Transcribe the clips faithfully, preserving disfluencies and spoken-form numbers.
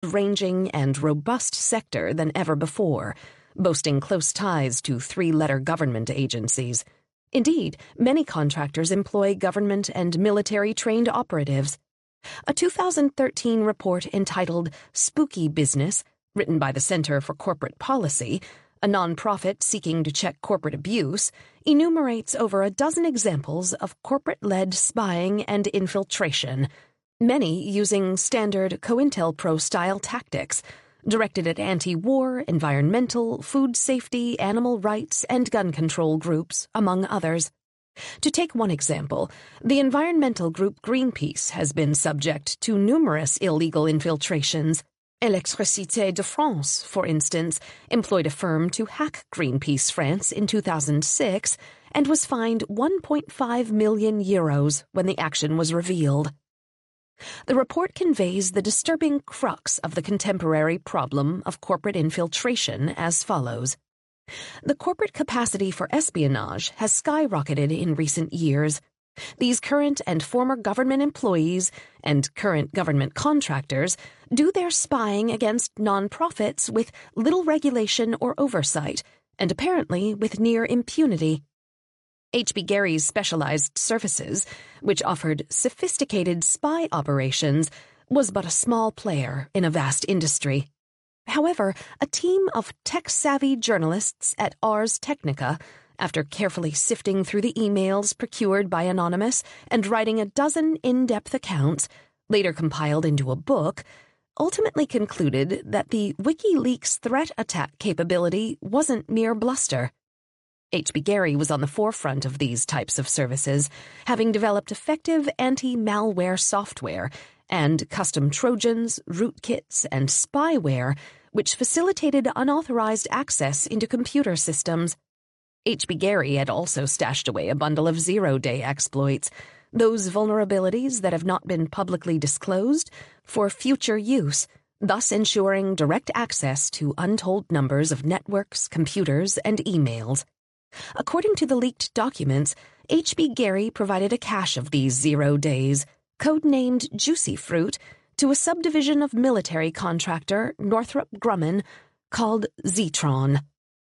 wide-ranging and robust sector than ever before, boasting close ties to three-letter government agencies. Indeed, many contractors employ government and military-trained operatives. A two thousand thirteen report entitled Spooky Business, written by the Center for Corporate Policy, a nonprofit seeking to check corporate abuse, enumerates over a dozen examples of corporate-led spying and infiltration, many using standard COINTELPRO-style tactics, directed at anti-war, environmental, food safety, animal rights, and gun control groups, among others. To take one example, the environmental group Greenpeace has been subject to numerous illegal infiltrations. Électricité de France, for instance, employed a firm to hack Greenpeace France in two thousand six and was fined one point five million euros when the action was revealed. The report conveys the disturbing crux of the contemporary problem of corporate infiltration as follows. The corporate capacity for espionage has skyrocketed in recent years. These current and former government employees and current government contractors do their spying against nonprofits with little regulation or oversight, and apparently with near impunity. H B Gary's specialized services, which offered sophisticated spy operations, was but a small player in a vast industry. However, a team of tech-savvy journalists at Ars Technica, after carefully sifting through the emails procured by Anonymous and writing a dozen in-depth accounts, later compiled into a book, ultimately concluded that the WikiLeaks threat attack capability wasn't mere bluster. H B Gary was on the forefront of these types of services, having developed effective anti-malware software and custom Trojans, rootkits, and spyware which facilitated unauthorized access into computer systems. H B Gary had also stashed away a bundle of zero-day exploits, those vulnerabilities that have not been publicly disclosed, for future use, thus ensuring direct access to untold numbers of networks, computers, and emails. According to the leaked documents, H B Gary provided a cache of these zero days, codenamed Juicy Fruit, to a subdivision of military contractor Northrop Grumman called Zetron.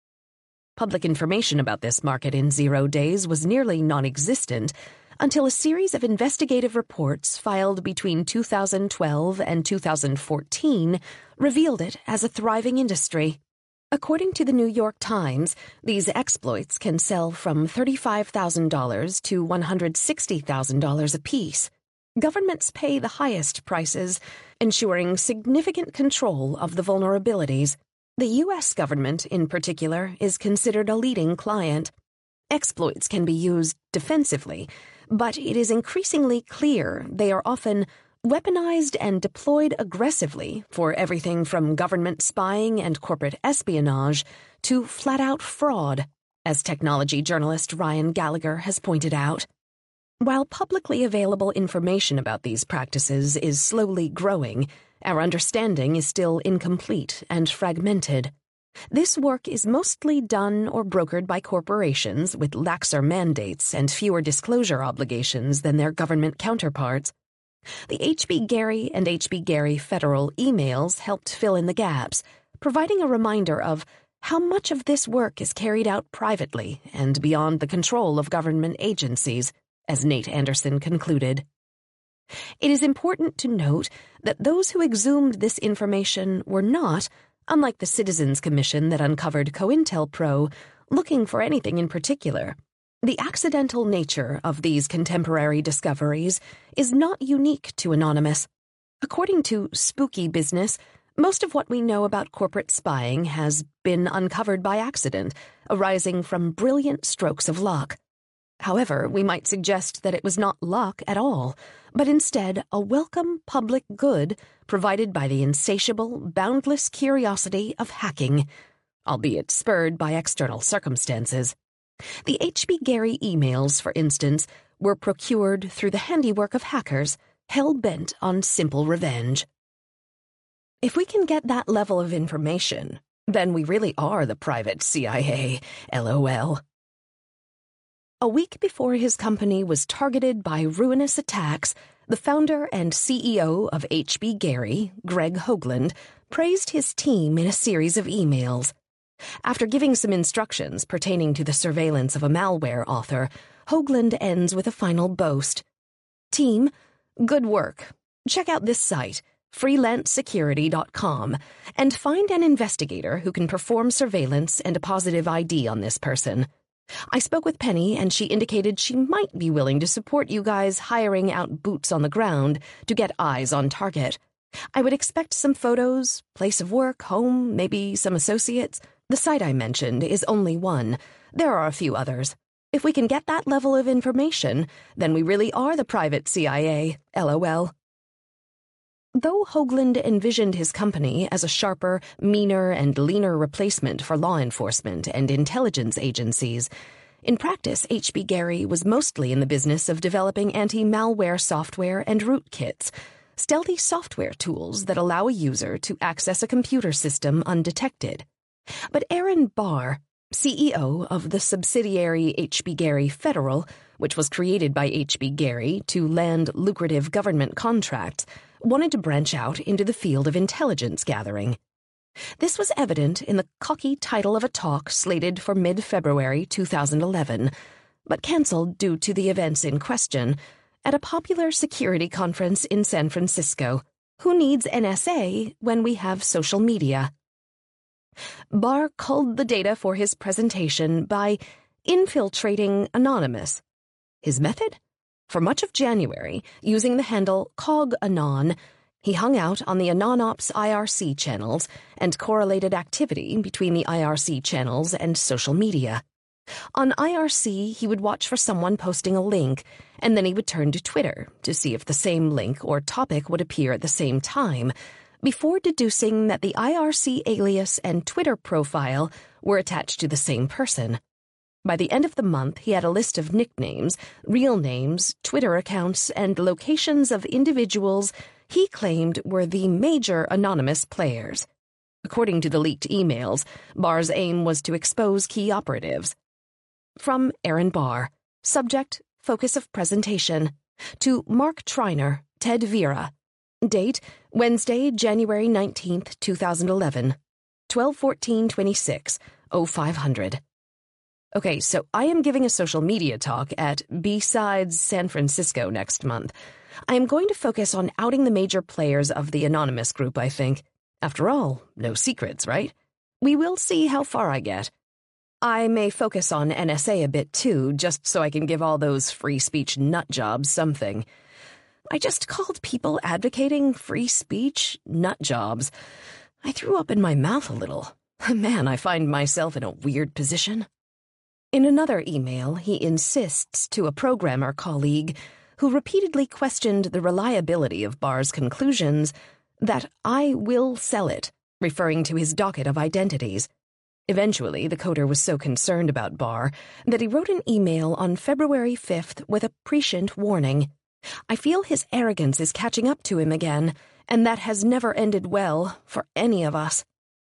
Public information about this market in zero days was nearly non-existent until a series of investigative reports filed between two thousand twelve and two thousand fourteen revealed it as a thriving industry. According to the New York Times, these exploits can sell from thirty-five thousand dollars to one hundred sixty thousand dollars apiece. Governments pay the highest prices, ensuring significant control of the vulnerabilities. The U S government, in particular, is considered a leading client. Exploits can be used defensively, but it is increasingly clear they are often weaponized and deployed aggressively for everything from government spying and corporate espionage to flat-out fraud, as technology journalist Ryan Gallagher has pointed out. While publicly available information about these practices is slowly growing, our understanding is still incomplete and fragmented. This work is mostly done or brokered by corporations with laxer mandates and fewer disclosure obligations than their government counterparts. The H B Gary and H B Gary Federal emails helped fill in the gaps, providing a reminder of how much of this work is carried out privately and beyond the control of government agencies, as Nate Anderson concluded. It is important to note that those who exhumed this information were not, unlike the Citizens Commission that uncovered COINTELPRO, looking for anything in particular. The accidental nature of these contemporary discoveries is not unique to Anonymous. According to Spooky Business, most of what we know about corporate spying has been uncovered by accident, arising from brilliant strokes of luck. However, we might suggest that it was not luck at all, but instead a welcome public good provided by the insatiable, boundless curiosity of hacking, albeit spurred by external circumstances. The H B Gary emails, for instance, were procured through the handiwork of hackers, hell-bent on simple revenge. If we can get that level of information, then we really are the private C I A, LOL. A week before his company was targeted by ruinous attacks, the founder and C E O of H B Gary, Greg Hoagland, praised his team in a series of emails. After giving some instructions pertaining to the surveillance of a malware author, Hoagland ends with a final boast. Team, good work. Check out this site, freelance security dot com, and find an investigator who can perform surveillance and a positive I D on this person. I spoke with Penny, and she indicated she might be willing to support you guys hiring out boots on the ground to get eyes on target. I would expect some photos, place of work, home, maybe some associates. The site I mentioned is only one. There are a few others. If we can get that level of information, then we really are the private C I A, LOL. Though Hoagland envisioned his company as a sharper, meaner, and leaner replacement for law enforcement and intelligence agencies, in practice H B Gary was mostly in the business of developing anti-malware software and rootkits, stealthy software tools that allow a user to access a computer system undetected. But Aaron Barr, C E O of the subsidiary H B Gary Federal, which was created by H B Gary to land lucrative government contracts, wanted to branch out into the field of intelligence gathering. This was evident in the cocky title of a talk slated for mid-February two thousand eleven, but cancelled due to the events in question, at a popular security conference in San Francisco. Who needs N S A when we have social media? Barr culled the data for his presentation by infiltrating Anonymous. His method? For much of January, using the handle CogAnon, he hung out on the AnonOps I R C channels and correlated activity between the I R C channels and social media. On I R C, he would watch for someone posting a link, and then he would turn to Twitter to see if the same link or topic would appear at the same time, before deducing that the I R C alias and Twitter profile were attached to the same person. By the end of the month, he had a list of nicknames, real names, Twitter accounts, and locations of individuals he claimed were the major anonymous players. According to the leaked emails, Barr's aim was to expose key operatives. From Aaron Barr, subject, focus of presentation, to Mark Triner, Ted Vera. Date, Wednesday, January nineteenth, two thousand eleven, twelve fourteen twenty-six, oh five hundred. Okay, so I am giving a social media talk at B-Sides San Francisco next month. I am going to focus on outing the major players of the Anonymous group, I think. After all, no secrets, right? We will see how far I get. I may focus on N S A a bit too, just so I can give all those free speech nut jobs something. I just called people advocating free speech nut jobs. I threw up in my mouth a little. Man, I find myself in a weird position. In another email, he insists to a programmer colleague who repeatedly questioned the reliability of Barr's conclusions that I will sell it, referring to his docket of identities. Eventually, the coder was so concerned about Barr that he wrote an email on February fifth with a prescient warning. I feel his arrogance is catching up to him again, and that has never ended well for any of us.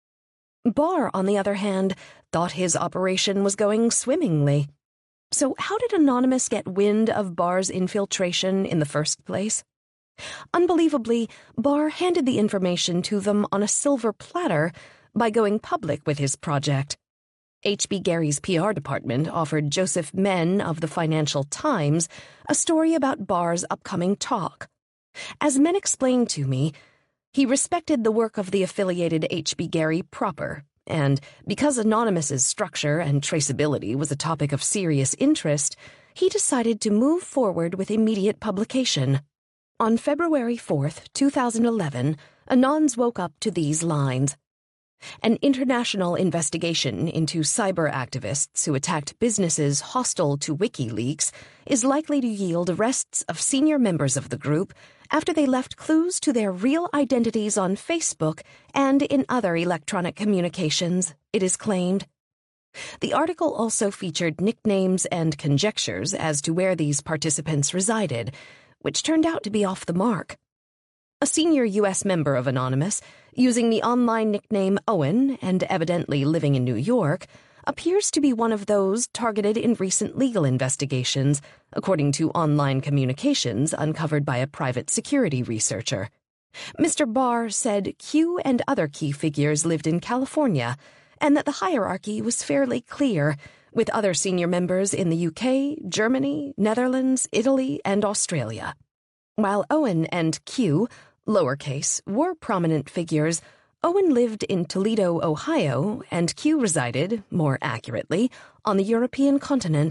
Barr, on the other hand, thought his operation was going swimmingly. So how did Anonymous get wind of Barr's infiltration in the first place? Unbelievably, Barr handed the information to them on a silver platter by going public with his project. H B Gary's P R department offered Joseph Menn of the Financial Times a story about Barr's upcoming talk. As Menn explained to me, he respected the work of the affiliated H B Gary proper, and because Anonymous's structure and traceability was a topic of serious interest, he decided to move forward with immediate publication. On February fourth, two thousand eleven, Anons woke up to these lines. An international investigation into cyber activists who attacked businesses hostile to WikiLeaks is likely to yield arrests of senior members of the group after they left clues to their real identities on Facebook and in other electronic communications, it is claimed. The article also featured nicknames and conjectures as to where these participants resided, which turned out to be off the mark. A senior U S member of Anonymous, using the online nickname Owen and evidently living in New York, appears to be one of those targeted in recent legal investigations, according to online communications uncovered by a private security researcher. Mister Barr said Q and other key figures lived in California, and that the hierarchy was fairly clear, with other senior members in the U K, Germany, Netherlands, Italy, and Australia. While Owen and Q, lowercase, were prominent figures, Owen lived in Toledo, Ohio, and Q resided, more accurately, on the European continent.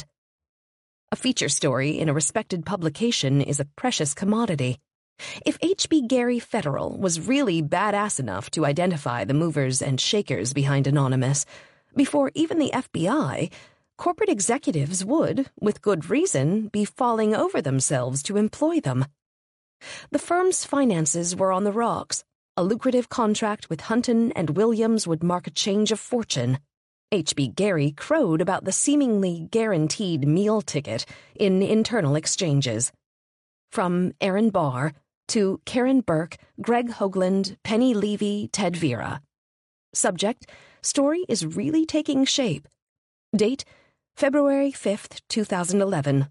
A feature story in a respected publication is a precious commodity. If H B Gary Federal was really badass enough to identify the movers and shakers behind Anonymous, before even the F B I, corporate executives would, with good reason, be falling over themselves to employ them. The firm's finances were on the rocks. A lucrative contract with Hunton and Williams would mark a change of fortune. H B Gary crowed about the seemingly guaranteed meal ticket in internal exchanges. From Aaron Barr to Karen Burke, Greg Hoagland, Penny Levy, Ted Vera. Subject: story is really taking shape. Date: February fifth, two thousand eleven.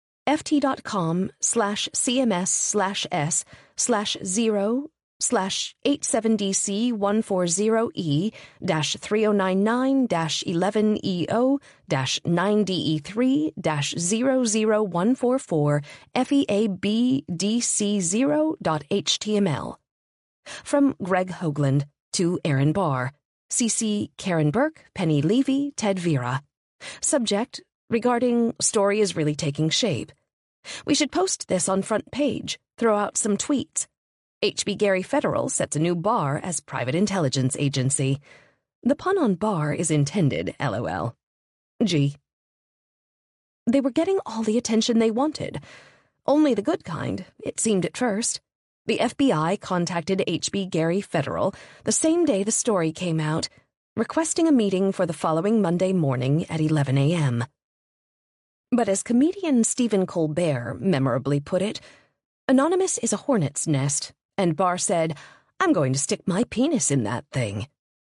ft.com slash cms slash s slash zero slash eight seven D C one forty E dash three oh nine nine dash eleven E O dash nine D E three dash zero zero one four four F E A B D C zero dot H T M L. From Greg Hoagland to Aaron Barr. C C Karen Burke, Penny Levy, Ted Vera. Subject: regarding story is really taking shape. We should post this on front page, throw out some tweets. H B Gary Federal sets a new bar as private intelligence agency. The pun on bar is intended, LOL. G. They were getting all the attention they wanted. Only the good kind, it seemed at first. The F B I contacted H B Gary Federal the same day the story came out, requesting a meeting for the following Monday morning at eleven a m But as comedian Stephen Colbert memorably put it, Anonymous is a hornet's nest, and Barr said, "I'm going to stick my penis in that thing."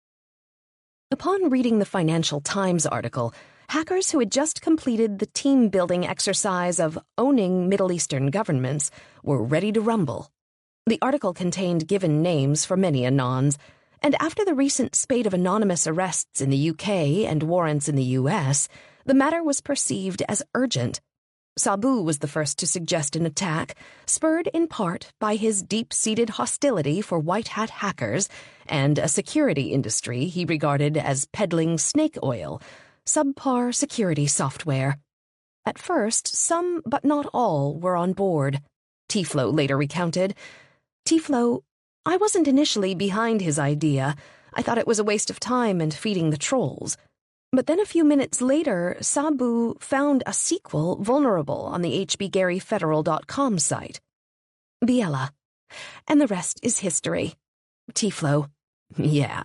Upon reading the Financial Times article, hackers who had just completed the team-building exercise of owning Middle Eastern governments were ready to rumble. The article contained given names for many Anons, and after the recent spate of anonymous arrests in the U K and warrants in the U S, the matter was perceived as urgent. Sabu was the first to suggest an attack, spurred in part by his deep-seated hostility for white-hat hackers and a security industry he regarded as peddling snake oil, subpar security software. At first, some but not all were on board. Tiflo later recounted, "Tiflo, I wasn't initially behind his idea. I thought it was a waste of time and feeding the trolls. But then a few minutes later, Sabu found a sequel vulnerable on the H B Gary Federal dot com site. Biella. And the rest is history. Tiflo. Yeah."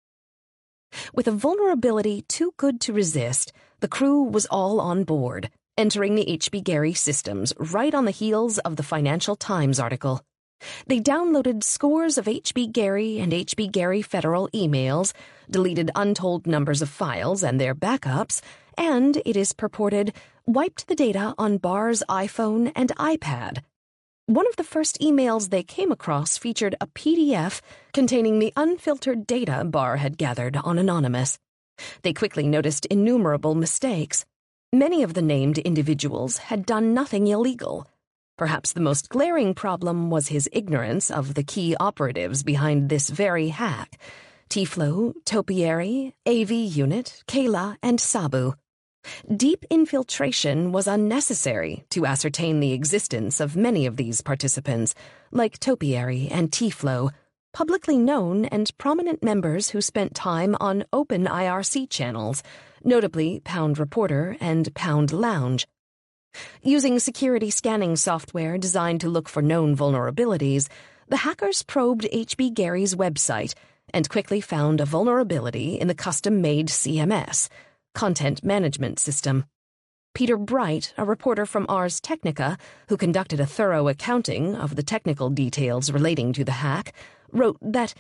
With a vulnerability too good to resist, the crew was all on board, entering the H B Gary systems right on the heels of the Financial Times article. They downloaded scores of H B Gary and H B Gary Federal emails, deleted untold numbers of files and their backups, and, it is purported, wiped the data on Barr's iPhone and iPad. One of the first emails they came across featured a P D F containing the unfiltered data Barr had gathered on Anonymous. They quickly noticed innumerable mistakes. Many of the named individuals had done nothing illegal. Perhaps the most glaring problem was his ignorance of the key operatives behind this very hack: Tiflo, Topiary, A V Unit, Kayla, and Sabu. Deep infiltration was unnecessary to ascertain the existence of many of these participants, like Topiary and Tiflo, publicly known and prominent members who spent time on open I R C channels, notably Pound Reporter and Pound Lounge. Using security scanning software designed to look for known vulnerabilities, the hackers probed H B Gary's website and quickly found a vulnerability in the custom-made C M S, Content Management System. Peter Bright, a reporter from Ars Technica, who conducted a thorough accounting of the technical details relating to the hack, wrote that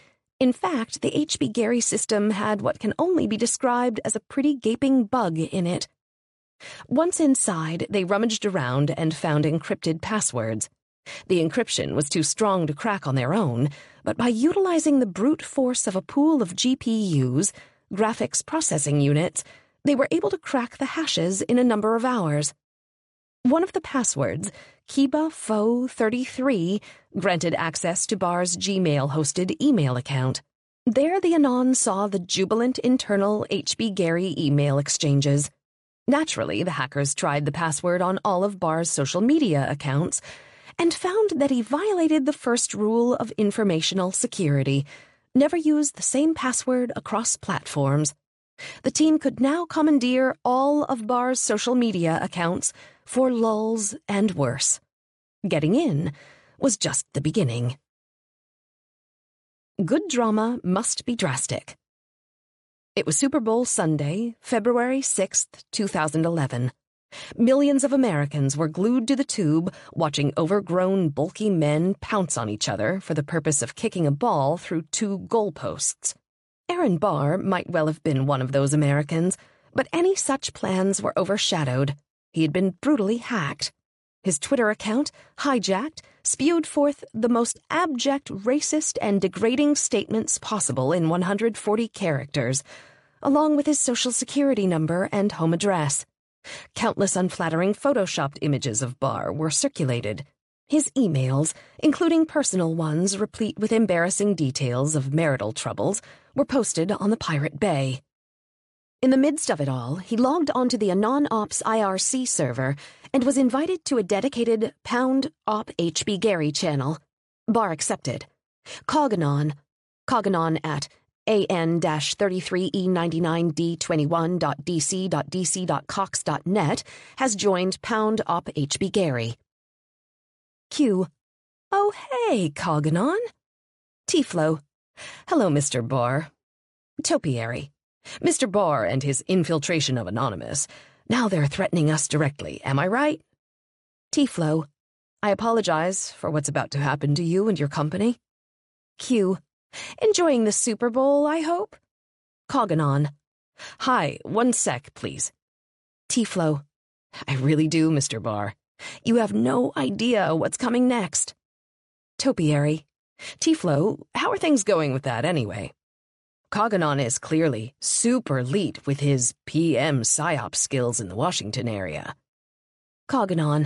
In fact, the H B Gary system had what can only be described as a pretty gaping bug in it. Once inside, they rummaged around and found encrypted passwords. The encryption was too strong to crack on their own, but by utilizing the brute force of a pool of G P Us, graphics processing units, they were able to crack the hashes in a number of hours. One of the passwords, Kiba Fo thirty-three, granted access to Barr's Gmail-hosted email account. There the Anon saw the jubilant internal H B Gary email exchanges. Naturally, the hackers tried the password on all of Barr's social media accounts and found that he violated the first rule of informational security: never use the same password across platforms. The team could now commandeer all of Barr's social media accounts for lulz and worse. Getting in was just the beginning. Good drama must be drastic. It was Super Bowl Sunday, February sixth, two thousand eleven. Millions of Americans were glued to the tube, watching overgrown, bulky men pounce on each other for the purpose of kicking a ball through two goalposts. Aaron Barr might well have been one of those Americans, but any such plans were overshadowed. He had been brutally hacked. His Twitter account, hijacked, spewed forth the most abject, racist, and degrading statements possible in one hundred forty characters, along with his social security number and home address. Countless unflattering photoshopped images of Barr were circulated. His emails, including personal ones replete with embarrassing details of marital troubles, were posted on the Pirate Bay. In the midst of it all, he logged onto the Anon Ops I R C server and was invited to a dedicated Pound Op H B Gary channel. Barr accepted. Cogganon, Cogganon at A N thirty-three E ninety-nine D twenty-one dot D C dot D C dot cox dot net has joined Pound Op H B Gary. Q. Oh, hey, Cogganon. T-Flow. Hello, Mister Barr. Topiary. Mister Barr and his infiltration of Anonymous. Now they're threatening us directly, am I right? T-Flow. I apologize for what's about to happen to you and your company. Q. Enjoying the Super Bowl, I hope? Cogganon. Hi, one sec, please. T-Flow. I really do, Mister Barr. You have no idea what's coming next. Topiary. T-Flow, how are things going with that anyway? Cogganon is clearly super elite with his P M psyop skills in the Washington area. Cogganon.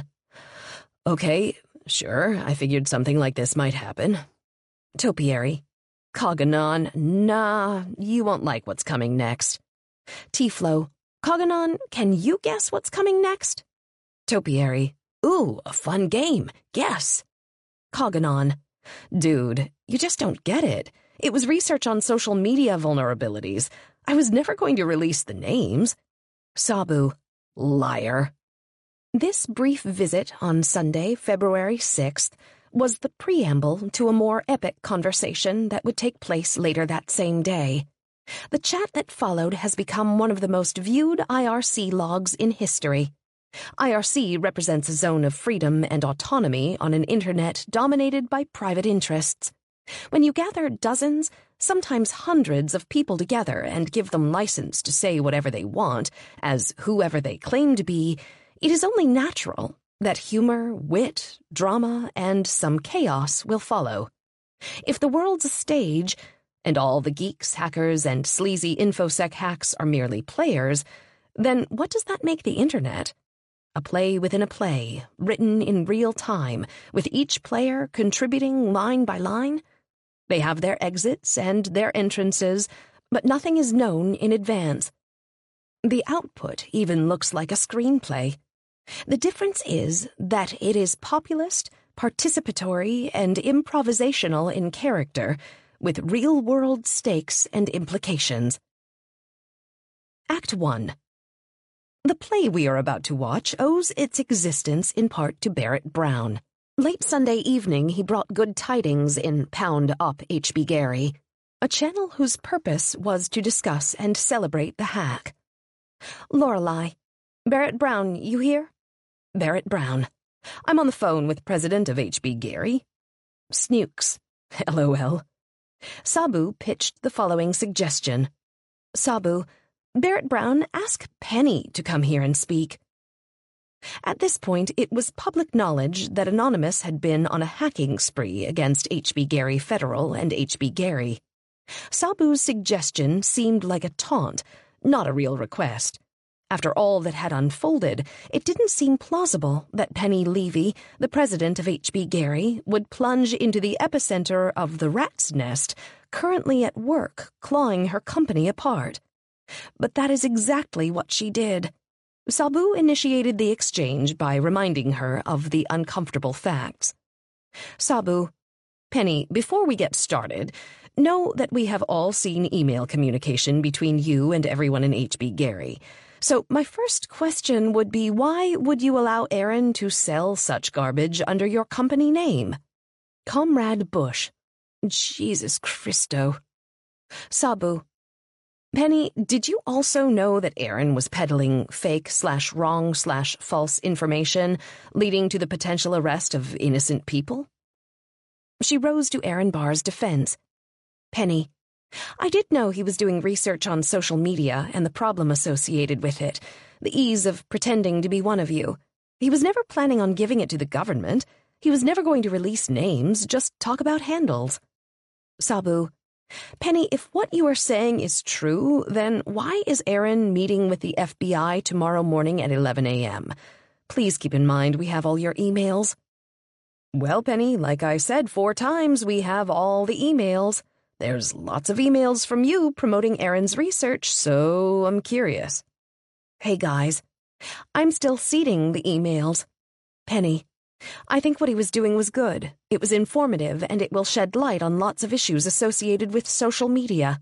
Okay, sure, I figured something like this might happen. Topiary. Cogganon, nah, you won't like what's coming next. T-Flow. Cogganon, can you guess what's coming next? Topiary. Ooh, a fun game. Guess. Cogganon. Dude, you just don't get it. It was research on social media vulnerabilities. I was never going to release the names. Sabu. Liar. This brief visit on Sunday, February sixth, was the preamble to a more epic conversation that would take place later that same day. The chat that followed has become one of the most viewed I R C logs in history. I R C represents a zone of freedom and autonomy on an internet dominated by private interests. When you gather dozens, sometimes hundreds of people together and give them license to say whatever they want, as whoever they claim to be, it is only natural that humor, wit, drama, and some chaos will follow. If the world's a stage, and all the geeks, hackers, and sleazy InfoSec hacks are merely players, then what does that make the internet? A play within a play, written in real time, with each player contributing line by line? They have their exits and their entrances, but nothing is known in advance. The output even looks like a screenplay. The difference is that it is populist, participatory, and improvisational in character, with real-world stakes and implications. Act one. The play we are about to watch owes its existence in part to Barrett Brown. Late Sunday evening, he brought good tidings in Pound Op H B Gary, a channel whose purpose was to discuss and celebrate the hack. Lorelei. Barrett Brown, you here? Barrett Brown. I'm on the phone with President of H B Gary. Snooks. LOL. Sabu pitched the following suggestion. Sabu, Barrett Brown, ask Penny to come here and speak. At this point, it was public knowledge that Anonymous had been on a hacking spree against H B Gary Federal and H B Gary. Sabu's suggestion seemed like a taunt, not a real request. After all that had unfolded, it didn't seem plausible that Penny Levy, the president of H B Gary, would plunge into the epicenter of the rat's nest, currently at work, clawing her company apart. But that is exactly what she did. Sabu initiated the exchange by reminding her of the uncomfortable facts. Sabu, Penny, before we get started, know that we have all seen email communication between you and everyone in H B Gary. So my first question would be, why would you allow Aaron to sell such garbage under your company name? Comrade Bush. Jesus Christo. Sabu. Penny, did you also know that Aaron was peddling fake slash wrong slash false information, leading to the potential arrest of innocent people? She rose to Aaron Barr's defense. Penny, I did know he was doing research on social media and the problem associated with it, the ease of pretending to be one of you. He was never planning on giving it to the government. He was never going to release names, just talk about handles. Sabu, Penny, if what you are saying is true, then why is Aaron meeting with the F B I tomorrow morning at eleven a m? Please keep in mind we have all your emails. Well, Penny, like I said four times, we have all the emails. There's lots of emails from you promoting Aaron's research, so I'm curious. Hey, guys. I'm still seeding the emails. Penny, I think what he was doing was good. It was informative, and it will shed light on lots of issues associated with social media.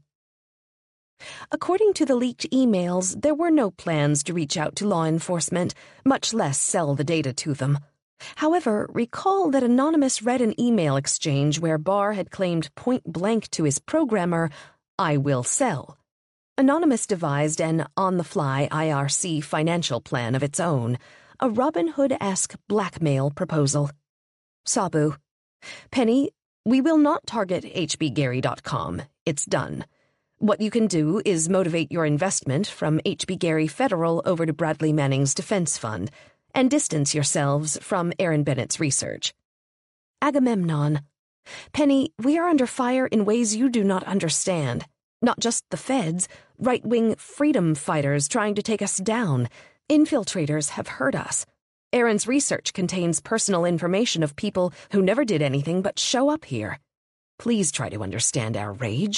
According to the leaked emails, there were no plans to reach out to law enforcement, much less sell the data to them. However, recall that Anonymous read an email exchange where Barr had claimed point-blank to his programmer, "I will sell." Anonymous devised an on-the-fly I R C financial plan of its own, a Robin Hood-esque blackmail proposal. Sabu, Penny, we will not target H B Gary dot com. It's done. What you can do is motivate your investment from H B Gary Federal over to Bradley Manning's Defense Fund, and distance yourselves from Aaron Bennett's research. Agamemnon, Penny, we are under fire in ways you do not understand. Not just the feds, right-wing freedom fighters trying to take us down. Infiltrators have hurt us. Aaron's research contains personal information of people who never did anything but show up here. Please try to understand our rage.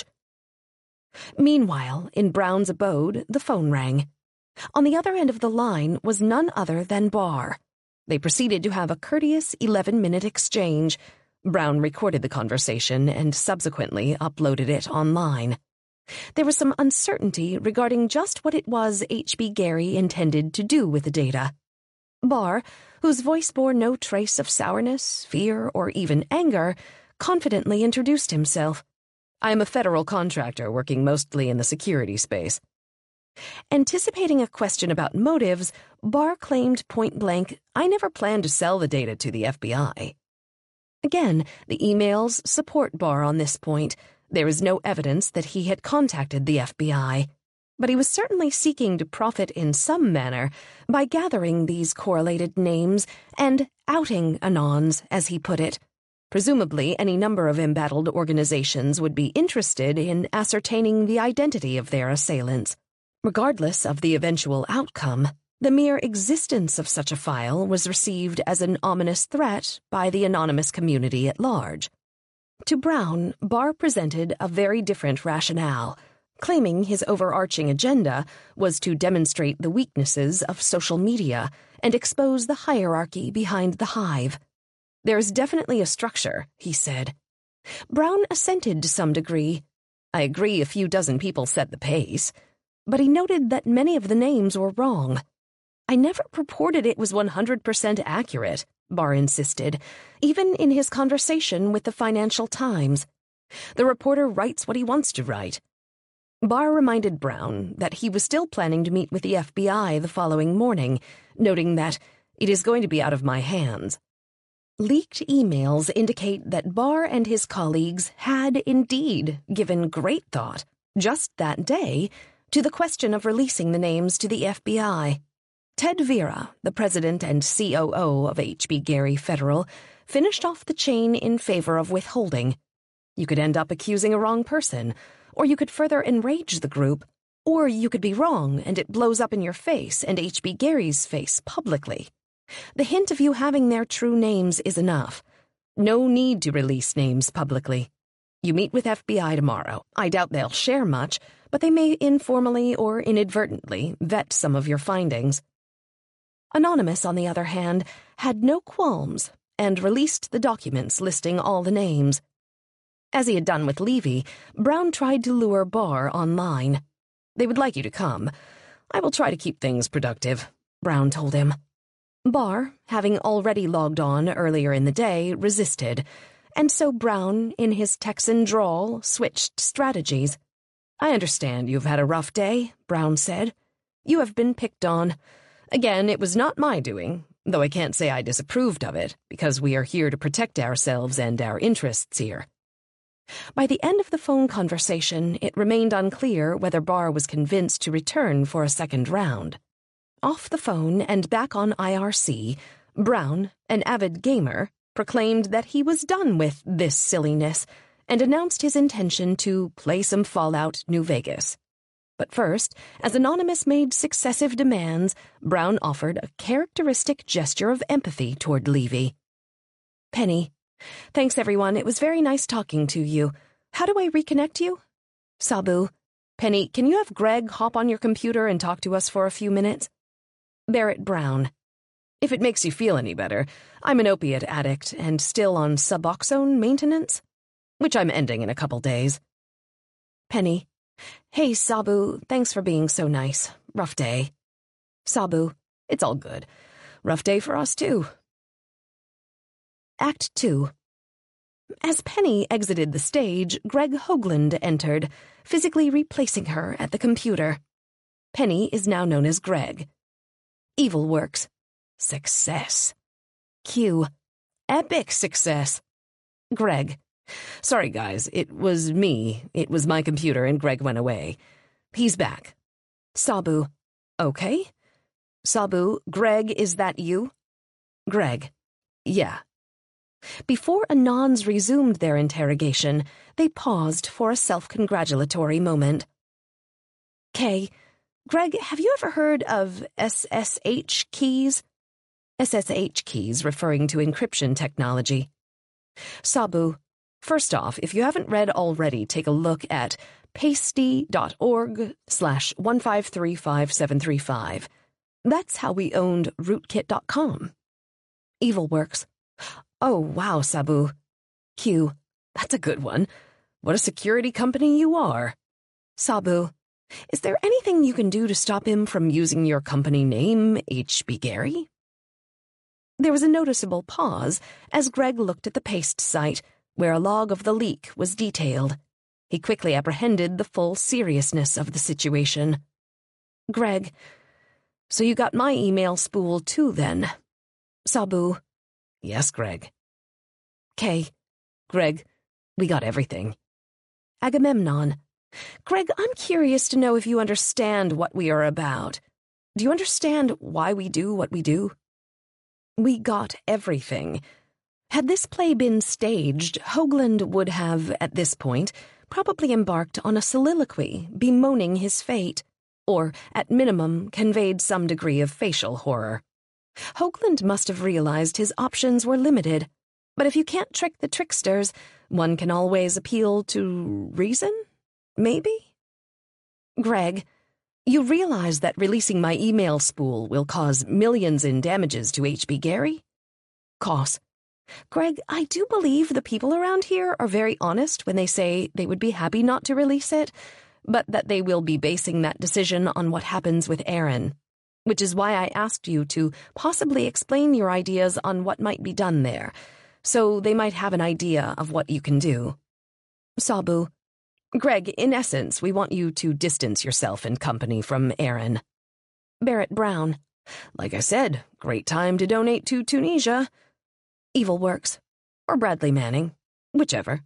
Meanwhile, in Brown's abode, the phone rang. On the other end of the line was none other than Barr. They proceeded to have a courteous eleven-minute exchange. Brown recorded the conversation and subsequently uploaded it online. There was some uncertainty regarding just what it was H B Gary intended to do with the data. Barr, whose voice bore no trace of sourness, fear, or even anger, confidently introduced himself. I am a federal contractor working mostly in the security space. Anticipating a question about motives, Barr claimed point-blank, I never planned to sell the data to the F B I. Again, the emails support Barr on this point. There is no evidence that he had contacted the F B I, but he was certainly seeking to profit in some manner by gathering these correlated names and outing Anons, as he put it. Presumably, any number of embattled organizations would be interested in ascertaining the identity of their assailants. Regardless of the eventual outcome, the mere existence of such a file was received as an ominous threat by the anonymous community at large. To Brown, Barr presented a very different rationale, claiming his overarching agenda was to demonstrate the weaknesses of social media and expose the hierarchy behind the hive. There is definitely a structure, he said. Brown assented to some degree. I agree a few dozen people set the pace, but he noted that many of the names were wrong. I never purported it was one hundred percent accurate, Barr insisted, even in his conversation with the Financial Times. The reporter writes what he wants to write. Barr reminded Brown that he was still planning to meet with the F B I the following morning, noting that it is going to be out of my hands. Leaked emails indicate that Barr and his colleagues had indeed given great thought, just that day, to the question of releasing the names to the F B I. Ted Vera, the president and C O O of H B Gary Federal, finished off the chain in favor of withholding. You could end up accusing a wrong person, or you could further enrage the group, or you could be wrong and it blows up in your face and H B Gary's face publicly. The hint of you having their true names is enough. No need to release names publicly. You meet with F B I tomorrow. I doubt they'll share much, but they may informally or inadvertently vet some of your findings. Anonymous, on the other hand, had no qualms and released the documents listing all the names. As he had done with Levy, Brown tried to lure Barr online. They would like you to come. I will try to keep things productive, Brown told him. Barr, having already logged on earlier in the day, resisted, and so Brown, in his Texan drawl, switched strategies. I understand you've had a rough day, Brown said. You have been picked on. Again, it was not my doing, though I can't say I disapproved of it, because we are here to protect ourselves and our interests here. By the end of the phone conversation, it remained unclear whether Barr was convinced to return for a second round. Off the phone and back on I R C, Brown, an avid gamer, proclaimed that he was done with this silliness and announced his intention to play some Fallout New Vegas. But first, as Anonymous made successive demands, Brown offered a characteristic gesture of empathy toward Levy. Penny, thanks everyone, it was very nice talking to you. How do I reconnect you? Sabu, Penny, can you have Greg hop on your computer and talk to us for a few minutes? Barrett Brown, if it makes you feel any better, I'm an opiate addict and still on Suboxone maintenance, which I'm ending in a couple days. Penny, hey, Sabu, thanks for being so nice. Rough day. Sabu, it's all good. Rough day for us, too. Act two. As Penny exited the stage, Greg Hoagland entered, physically replacing her at the computer. Penny is now known as Greg. Evil works. Success. Q. Epic success. Greg. Sorry, guys, it was me. It was my computer and Greg went away. He's back. Sabu. Okay. Sabu, Greg, is that you? Greg. Yeah. Before Anons resumed their interrogation, they paused for a self-congratulatory moment. K. Greg, have you ever heard of S S H keys? S S H keys referring to encryption technology. Sabu. First off, if you haven't read already, take a look at pasty.org slash one five three five seven three five. That's how we owned rootkit dot com. Evil works. Oh, wow, Sabu. Q. That's a good one. What a security company you are. Sabu. Is there anything you can do to stop him from using your company name, H B Gary? There was a noticeable pause as Greg looked at the paste site, where a log of the leak was detailed. He quickly apprehended the full seriousness of the situation. Greg, so you got my email spool too, then? Sabu. Yes, Greg. K. Greg, we got everything. Agamemnon. Greg, I'm curious to know if you understand what we are about. Do you understand why we do what we do? We got everything. Had this play been staged, Hoagland would have, at this point, probably embarked on a soliloquy bemoaning his fate, or, at minimum, conveyed some degree of facial horror. Hoagland must have realized his options were limited, but if you can't trick the tricksters, one can always appeal to reason, maybe? Greg, you realize that releasing my email spool will cause millions in damages to H B Gary? Coss. Greg, I do believe the people around here are very honest when they say they would be happy not to release it, but that they will be basing that decision on what happens with Aaron, which is why I asked you to possibly explain your ideas on what might be done there, so they might have an idea of what you can do. Sabu. Greg, in essence, we want you to distance yourself and company from Aaron. Barrett Brown. Like I said, great time to donate to Tunisia. Evilworks, or Bradley Manning, whichever.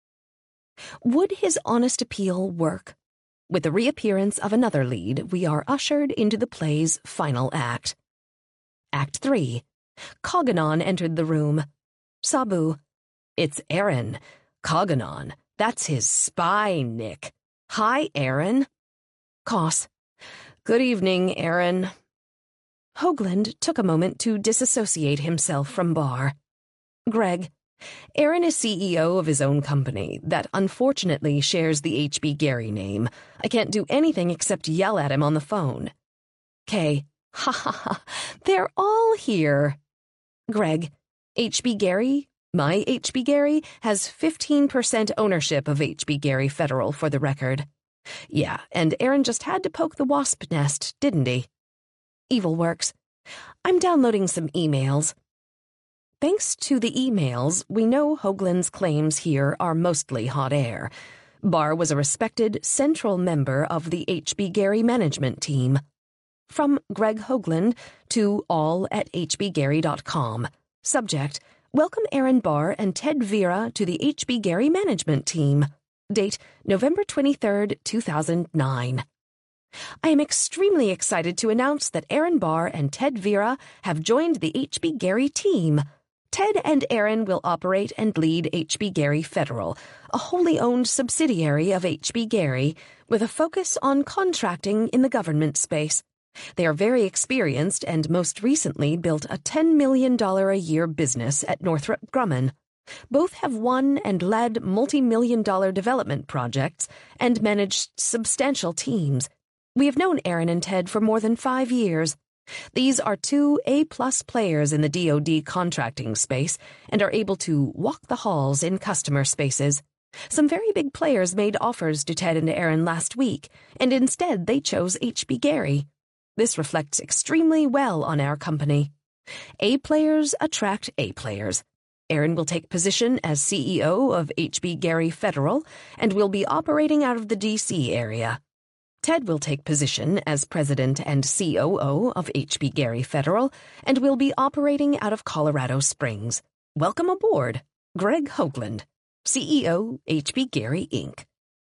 Would his honest appeal work? With the reappearance of another lead, we are ushered into the play's final act. Act three. Cogganon entered the room. Sabu. It's Aaron. Cogganon. That's his spy, Nick. Hi, Aaron. Koss. Good evening, Aaron. Hoagland took a moment to disassociate himself from Barr. Greg. Aaron is C E O of his own company that unfortunately shares the H B Gary name. I can't do anything except yell at him on the phone. Kay. Ha ha ha. They're all here. Greg. H B Gary, my H B Gary, has fifteen percent ownership of H B Gary Federal, for the record. Yeah, and Aaron just had to poke the wasp nest, didn't he? Evilworks. I'm downloading some emails. Thanks to the emails, we know Hoagland's claims here are mostly hot air. Barr was a respected central member of the H B Gary management team. From Greg Hoagland to all at h b gary dot com. Subject, welcome Aaron Barr and Ted Vera to the H B Gary management team. Date, November twenty-third, two thousand nine. I am extremely excited to announce that Aaron Barr and Ted Vera have joined the H B Gary team. Ted and Aaron will operate and lead H B Gary Federal, a wholly owned subsidiary of H B Gary, with a focus on contracting in the government space. They are very experienced and most recently built a ten million dollars a year business at Northrop Grumman. Both have won and led multi-million dollar development projects and managed substantial teams. We have known Aaron and Ted for more than five years. These are two A-plus players in the D O D contracting space and are able to walk the halls in customer spaces. Some very big players made offers to Ted and Aaron last week, and instead they chose H B Gary. This reflects extremely well on our company. A-players attract A-players. Aaron will take position as C E O of H B Gary Federal and will be operating out of the D C area. Ted will take position as President and C O O of H B Gary Federal and will be operating out of Colorado Springs. Welcome aboard, Greg Hoagland, C E O, H B Gary, Incorporated.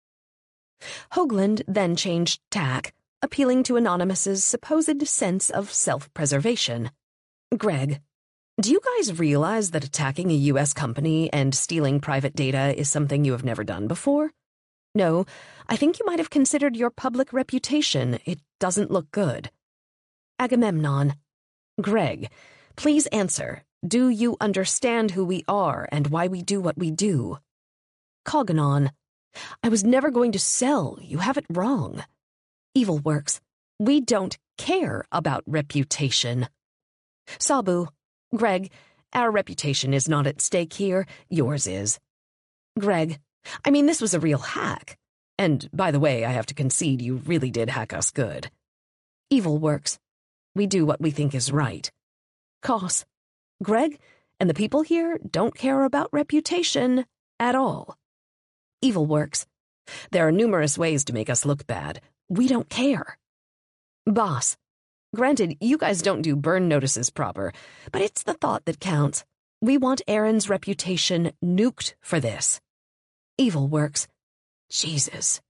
Hoagland then changed tack, appealing to Anonymous's supposed sense of self-preservation. Greg, do you guys realize that attacking a U S company and stealing private data is something you have never done before? No, I think you might have considered your public reputation. It doesn't look good. Agamemnon. Greg, please answer. Do you understand who we are and why we do what we do? Cogganon. I was never going to sell. You have it wrong. Evilworks. We don't care about reputation. Sabu. Greg, our reputation is not at stake here. Yours is. Greg. I mean, this was a real hack. And, by the way, I have to concede you really did hack us good. Evilworks. We do what we think is right. Koss. Greg and the people here don't care about reputation at all. Evilworks. There are numerous ways to make us look bad. We don't care. Boss. Granted, you guys don't do burn notices proper, but it's the thought that counts. We want Aaron's reputation nuked for this. Evilworks. Jesus.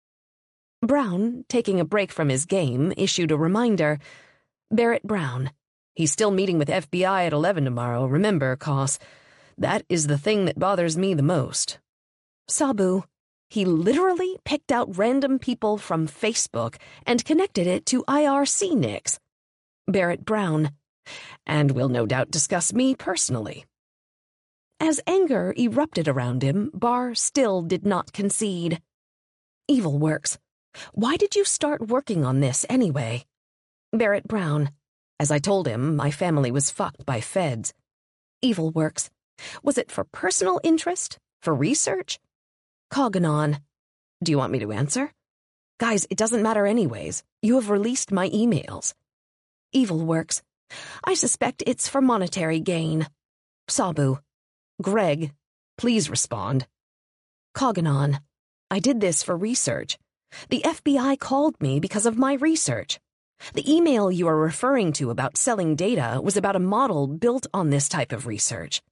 Brown, taking a break from his game, issued a reminder. Barrett Brown. He's still meeting with F B I at eleven tomorrow, remember, Koss. That is the thing that bothers me the most. Sabu. He literally picked out random people from Facebook and connected it to I R C nicks. Barrett Brown. And will no doubt discuss me personally. As anger erupted around him, Barr still did not concede. Evilworks. Why did you start working on this anyway? Barrett Brown. As I told him, my family was fucked by feds. Evilworks. Was it for personal interest? For research? Cogganon. Do you want me to answer? Guys, it doesn't matter anyways. You have released my emails. Evilworks. I suspect it's for monetary gain. Sabu. Greg, please respond. Cogganon. I did this for research. The F B I called me because of my research. The email you are referring to about selling data was about a model built on this type of research.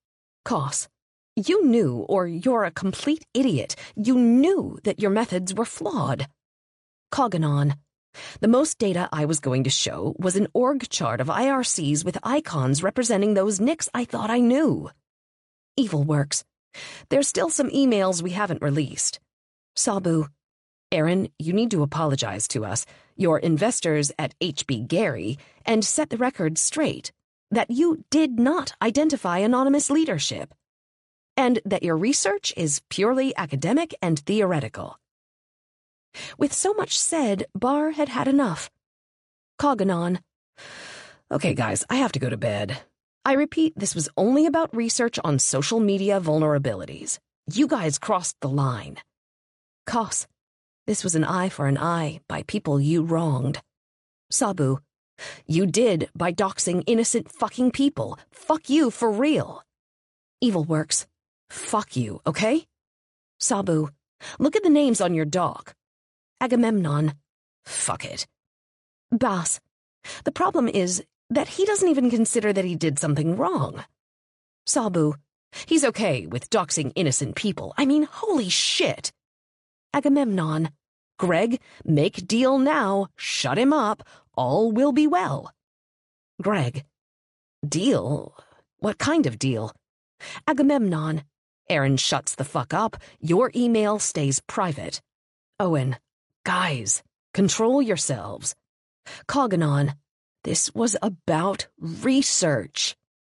Koss, you knew, or you're a complete idiot, you knew that your methods were flawed. Cogganon, the most data I was going to show was an org chart of I R Cs with icons representing those nicks I thought I knew. EvilWorks, there's still some emails we haven't released. Sabu, Aaron, you need to apologize to us, your investors at H B Gary, and set the record straight that you did not identify anonymous leadership, and that your research is purely academic and theoretical. With so much said, Barr had had enough. Cogganon, okay guys, I have to go to bed. I repeat, this was only about research on social media vulnerabilities. You guys crossed the line. Koss, this was an eye for an eye by people you wronged. Sabu, you did by doxing innocent fucking people. Fuck you for real. EvilWorks, fuck you, okay? Sabu, look at the names on your doc. Agamemnon, fuck it. Bass, the problem is that he doesn't even consider that he did something wrong. Sabu, he's okay with doxing innocent people. I mean, holy shit. Agamemnon, Greg, make deal now. Shut him up. All will be well. Greg, deal? What kind of deal? Agamemnon, Aaron shuts the fuck up. Your email stays private. Owen, guys, control yourselves. Cogganon, this was about research.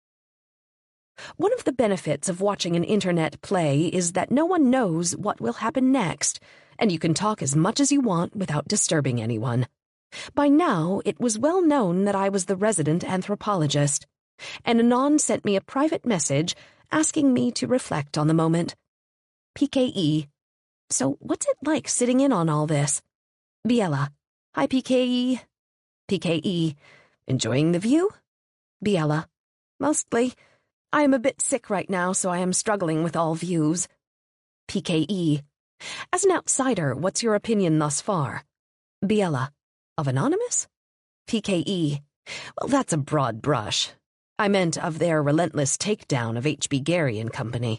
One of the benefits of watching an internet play is that no one knows what will happen next, and you can talk as much as you want without disturbing anyone. By now, it was well known that I was the resident anthropologist, and Anon sent me a private message asking me to reflect on the moment. P K E, so what's it like sitting in on all this? Biella, hi P K E. P K E, enjoying the view? Biella, mostly. I am a bit sick right now, so I am struggling with all views. P K E, as an outsider, what's your opinion thus far? Biella, of Anonymous? P K E, well, that's a broad brush. I meant of their relentless takedown of H B Gary and Company.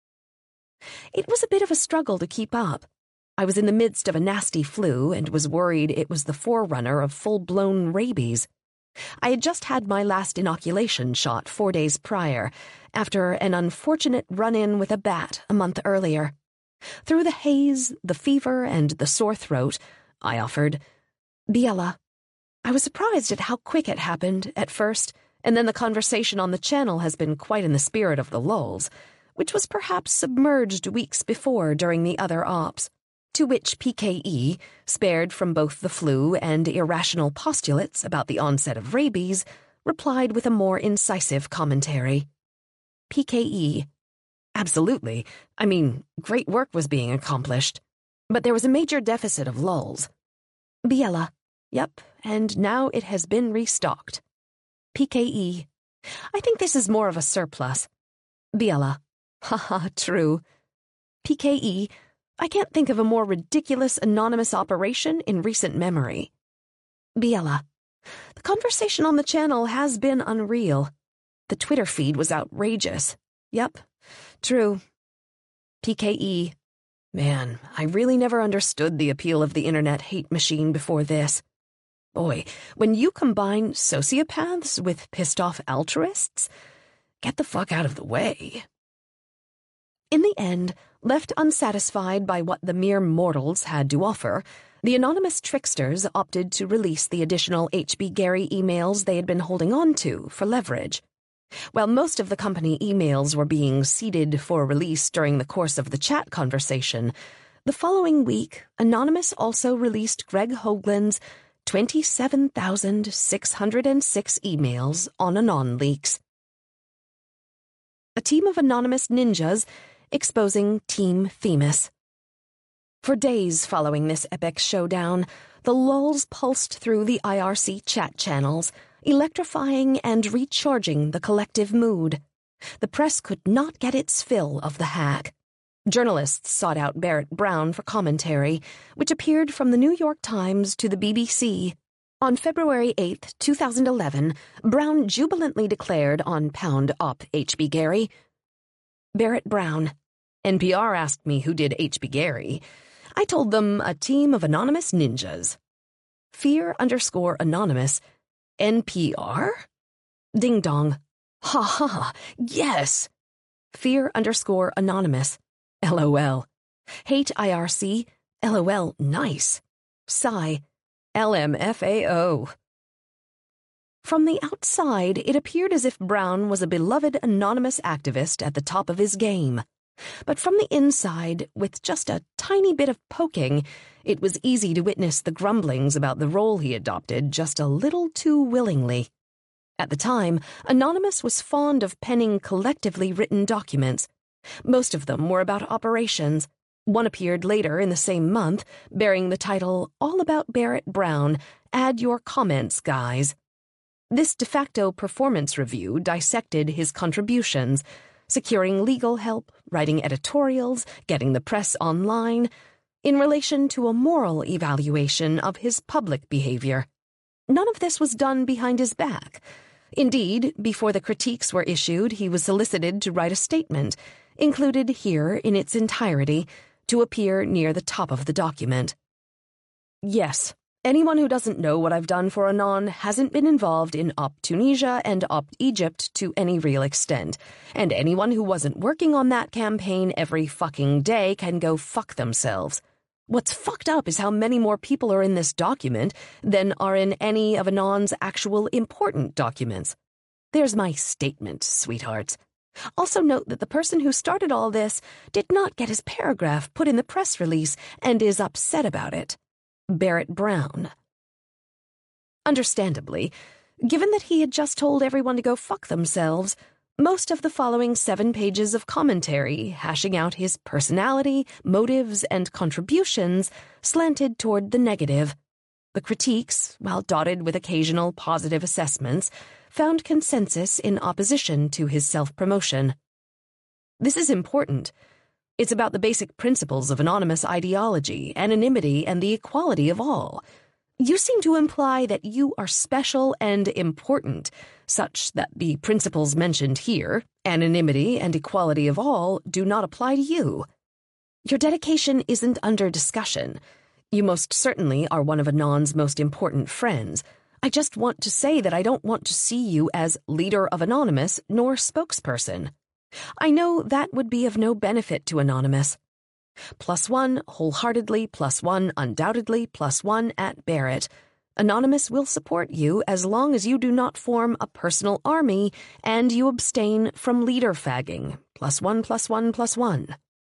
It was a bit of a struggle to keep up. I was in the midst of a nasty flu and was worried it was the forerunner of full-blown rabies. I had just had my last inoculation shot four days prior, after an unfortunate run-in with a bat a month earlier. Through the haze, the fever, and the sore throat, I offered, Biella, I was surprised at how quick it happened at first, and then the conversation on the channel has been quite in the spirit of the lulls, which was perhaps submerged weeks before during the other ops. To which P K E, spared from both the flu and irrational postulates about the onset of rabies, replied with a more incisive commentary. P K E, absolutely. I mean, great work was being accomplished. But there was a major deficit of lulls. Biella, yep, and now it has been restocked. P K E, I think this is more of a surplus. Biella, haha, true. P K E, I can't think of a more ridiculous anonymous operation in recent memory. Biella, the conversation on the channel has been unreal. The Twitter feed was outrageous. Yep, true. P K E, man, I really never understood the appeal of the internet hate machine before this. Boy, when you combine sociopaths with pissed-off altruists, get the fuck out of the way. In the end, left unsatisfied by what the mere mortals had to offer, the anonymous tricksters opted to release the additional H B Gary emails they had been holding on to for leverage. While most of the company emails were being seeded for release during the course of the chat conversation, the following week, Anonymous also released Greg Hoagland's twenty-seven thousand six hundred six emails on Anon leaks. A team of anonymous ninjas exposing Team Themis. For days following this epic showdown, the lulls pulsed through the I R C chat channels, electrifying and recharging the collective mood. The press could not get its fill of the hack. Journalists sought out Barrett Brown for commentary, which appeared from the New York Times to the B B C. On February eighth, two thousand eleven, Brown jubilantly declared on Pound Op H B Gary, Barrett Brown. N P R asked me who did H B Gary. I told them a team of anonymous ninjas. Fear underscore anonymous. N P R? Ding dong. Ha ha, yes. Fear underscore anonymous. LOL. Hate I R C. LOL, nice. Sigh. L M F A O. From the outside, it appeared as if Brown was a beloved anonymous activist at the top of his game. But from the inside, with just a tiny bit of poking, it was easy to witness the grumblings about the role he adopted just a little too willingly. At the time, Anonymous was fond of penning collectively written documents. Most of them were about operations. One appeared later in the same month, bearing the title All About Barrett Brown, Add Your Comments, Guys. This de facto performance review dissected his contributions, securing legal help, writing editorials, getting the press online, in relation to a moral evaluation of his public behavior. None of this was done behind his back. Indeed, before the critiques were issued, he was solicited to write a statement, included here in its entirety, to appear near the top of the document. Yes. Anyone who doesn't know what I've done for Anon hasn't been involved in Op Tunisia and Op Egypt to any real extent, and anyone who wasn't working on that campaign every fucking day can go fuck themselves. What's fucked up is how many more people are in this document than are in any of Anon's actual important documents. There's my statement, sweethearts. Also note that the person who started all this did not get his paragraph put in the press release and is upset about it. Barrett Brown. Understandably, given that he had just told everyone to go fuck themselves, most of the following seven pages of commentary, hashing out his personality, motives, and contributions, slanted toward the negative. The critiques, while dotted with occasional positive assessments, found consensus in opposition to his self-promotion. This is important. It's about the basic principles of anonymous ideology, anonymity, and the equality of all. You seem to imply that you are special and important, such that the principles mentioned here, anonymity and equality of all, do not apply to you. Your dedication isn't under discussion. You most certainly are one of Anon's most important friends. I just want to say that I don't want to see you as leader of Anonymous nor spokesperson. I know that would be of no benefit to Anonymous. Plus one, wholeheartedly, plus one, undoubtedly, plus one at Barrett. Anonymous will support you as long as you do not form a personal army and you abstain from leader fagging. Plus one, plus one, plus one.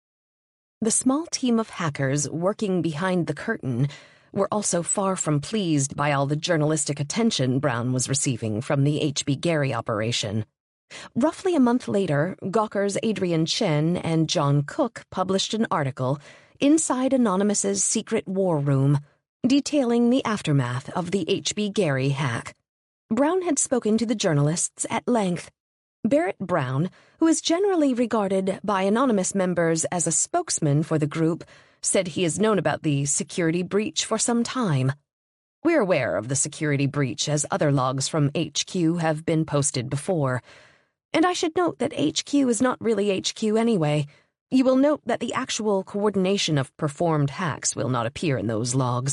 The small team of hackers working behind the curtain were also far from pleased by all the journalistic attention Brown was receiving from the H B Gary operation. Roughly a month later, Gawker's Adrian Chen and John Cook published an article, Inside Anonymous's Secret War Room, detailing the aftermath of the H B Gary hack. Brown had spoken to the journalists at length. Barrett Brown, who is generally regarded by Anonymous members as a spokesman for the group, said he has known about the security breach for some time. We're aware of the security breach as other logs from H Q have been posted before. And I should note that H Q is not really H Q anyway. You will note that the actual coordination of performed hacks will not appear in those logs.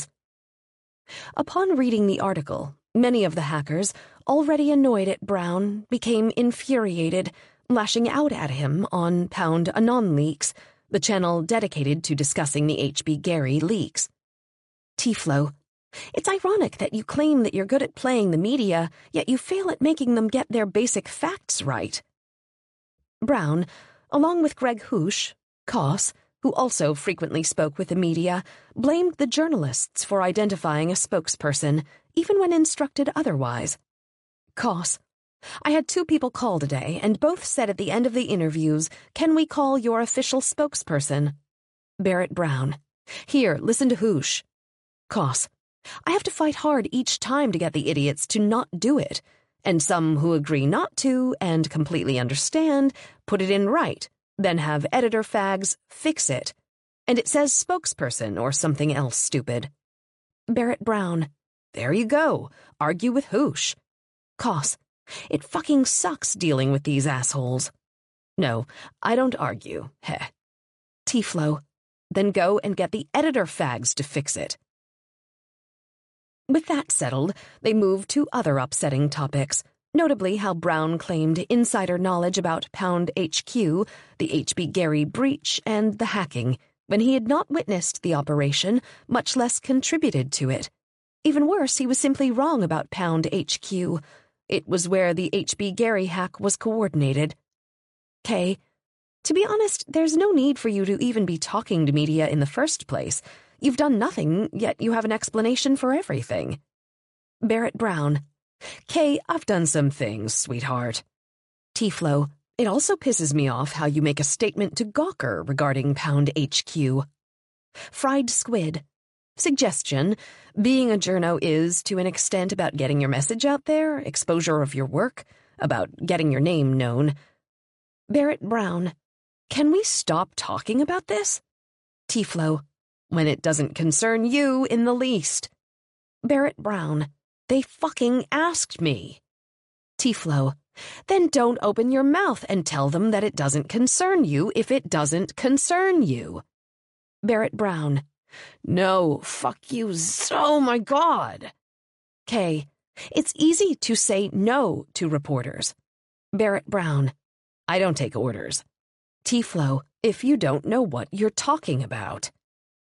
Upon reading the article, many of the hackers, already annoyed at Brown, became infuriated, lashing out at him on Pound Anon Leaks, the channel dedicated to discussing the H B Gary leaks. T-Flow. It's ironic that you claim that you're good at playing the media, yet you fail at making them get their basic facts right. Brown, along with Greg Hoosh, Koss, who also frequently spoke with the media, blamed the journalists for identifying a spokesperson, even when instructed otherwise. Koss. I had two people call today, and both said at the end of the interviews, "Can we call your official spokesperson?" Barrett Brown. Here, listen to Hoosh. Koss. I have to fight hard each time to get the idiots to not do it, and some who agree not to and completely understand put it in right, then have editor fags fix it, and it says spokesperson or something else stupid. Barrett Brown. There you go. Argue with Hoosh. Koss. It fucking sucks dealing with these assholes. No, I don't argue, heh. T-Flow, then go and get the editor fags to fix it. With that settled, they moved to other upsetting topics, notably how Brown claimed insider knowledge about Pound H Q, the H B Gary breach, and the hacking, when he had not witnessed the operation, much less contributed to it. Even worse, he was simply wrong about Pound H Q. It was where the H B Gary hack was coordinated. Kay, to be honest, there's no need for you to even be talking to media in the first place. You've done nothing, yet you have an explanation for everything. Barrett Brown. Kay, I've done some things, sweetheart. T-Flow. It also pisses me off how you make a statement to Gawker regarding Pound H Q. Fried Squid. Suggestion. Being a journo is, to an extent, about getting your message out there, exposure of your work, about getting your name known. Barrett Brown. Can we stop talking about this? T-Flow. When it doesn't concern you in the least. Barrett Brown. They fucking asked me. T-Flow. Then don't open your mouth and tell them that it doesn't concern you if it doesn't concern you. Barrett Brown. No, fuck you, oh my God. Kay. It's easy to say no to reporters. Barrett Brown. I don't take orders. T-Flow. If you don't know what you're talking about.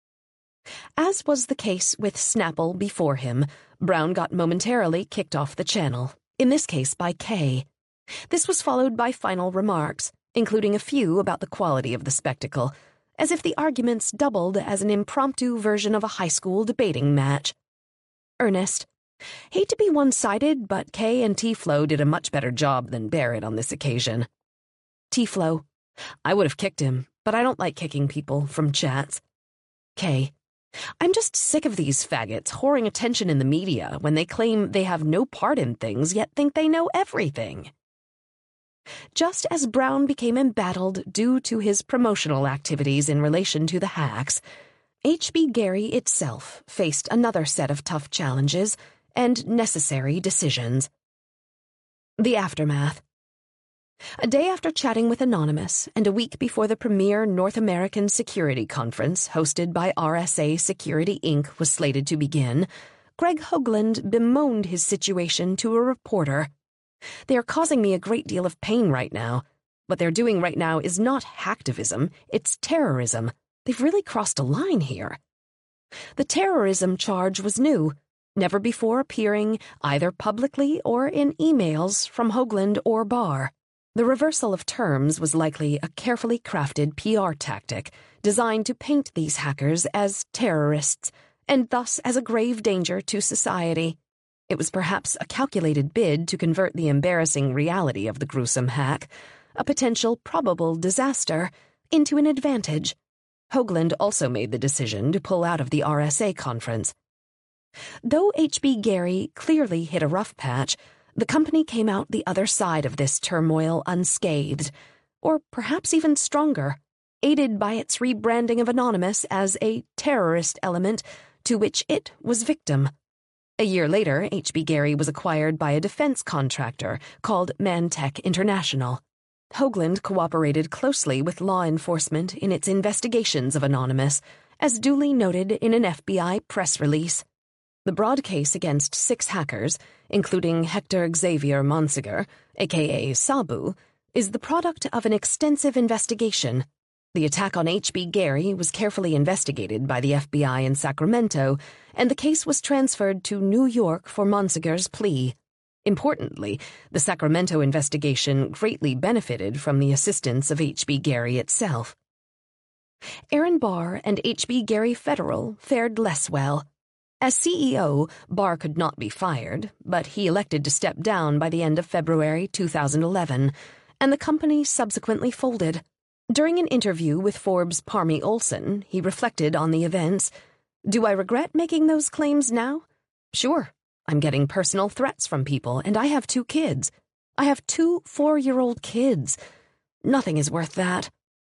As was the case with Snapple before him, Brown got momentarily kicked off the channel, in this case by Kay. This was followed by final remarks, including a few about the quality of the spectacle, as if the arguments doubled as an impromptu version of a high school debating match. Ernest. Hate to be one-sided, but Kay and T-Flow did a much better job than Barrett on this occasion. T-Flow. I would have kicked him, but I don't like kicking people from chats. Kay. I'm just sick of these faggots whoring attention in the media when they claim they have no part in things yet think they know everything. Just as Brown became embattled due to his promotional activities in relation to the hacks, H B Gary itself faced another set of tough challenges and necessary decisions. The aftermath. A day after chatting with Anonymous, and a week before the premier North American Security Conference hosted by R S A Security Incorporated was slated to begin, Greg Hoagland bemoaned his situation to a reporter. They are causing me a great deal of pain right now. What they're doing right now is not hacktivism, it's terrorism. They've really crossed a line here. The terrorism charge was new, never before appearing either publicly or in emails from Hoagland or Barr. The reversal of terms was likely a carefully crafted P R tactic designed to paint these hackers as terrorists, and thus as a grave danger to society. It was perhaps a calculated bid to convert the embarrassing reality of the gruesome hack, a potential probable disaster, into an advantage. Hoagland also made the decision to pull out of the R S A conference. Though H B Gary clearly hit a rough patch, the company came out the other side of this turmoil unscathed, or perhaps even stronger, aided by its rebranding of Anonymous as a terrorist element to which it was victim. A year later, H B Gary was acquired by a defense contractor called Mantech International. Hoagland cooperated closely with law enforcement in its investigations of Anonymous, as duly noted in an F B I press release. The broad case against six hackers, including Hector Xavier Monsegur, aka Sabu, is the product of an extensive investigation. The attack on H B Gary was carefully investigated by the F B I in Sacramento, and the case was transferred to New York for Monsegur's plea. Importantly, the Sacramento investigation greatly benefited from the assistance of H B Gary itself. Aaron Barr and H B Gary Federal fared less well. As C E O, Barr could not be fired, but he elected to step down by the end of February two thousand eleven, and the company subsequently folded. During an interview with Forbes' Parmy Olson, he reflected on the events. Do I regret making those claims now? Sure. I'm getting personal threats from people, and I have two kids. I have two four-year-old kids. Nothing is worth that.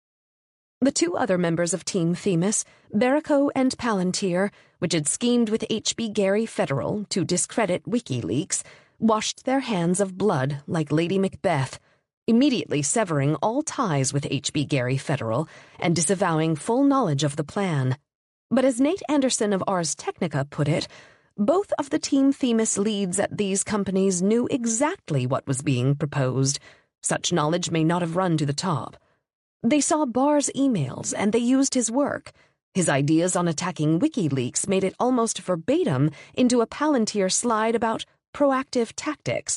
The two other members of Team Themis, Barrico and Palantir, which had schemed with H B Gary Federal to discredit WikiLeaks, washed their hands of blood like Lady Macbeth. immediately severing all ties with H B Gary Federal and disavowing full knowledge of the plan. But as Nate Anderson of Ars Technica put it, both of the Team Themis leads at these companies knew exactly what was being proposed. Such knowledge may not have run to the top. They saw Barr's emails, and they used his work. His ideas on attacking WikiLeaks made it almost verbatim into a Palantir slide about proactive tactics.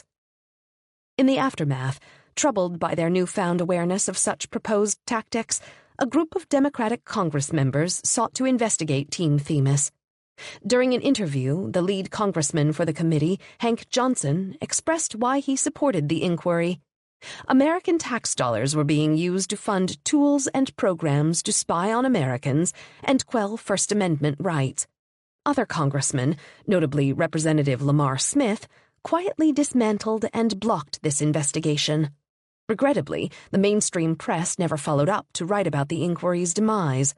In the aftermath, troubled by their newfound awareness of such proposed tactics, a group of Democratic Congress members sought to investigate Team Themis. During an interview, the lead congressman for the committee, Hank Johnson, expressed why he supported the inquiry. American tax dollars were being used to fund tools and programs to spy on Americans and quell First Amendment rights. Other congressmen, notably Representative Lamar Smith, quietly dismantled and blocked this investigation. Regrettably, the mainstream press never followed up to write about the inquiry's demise.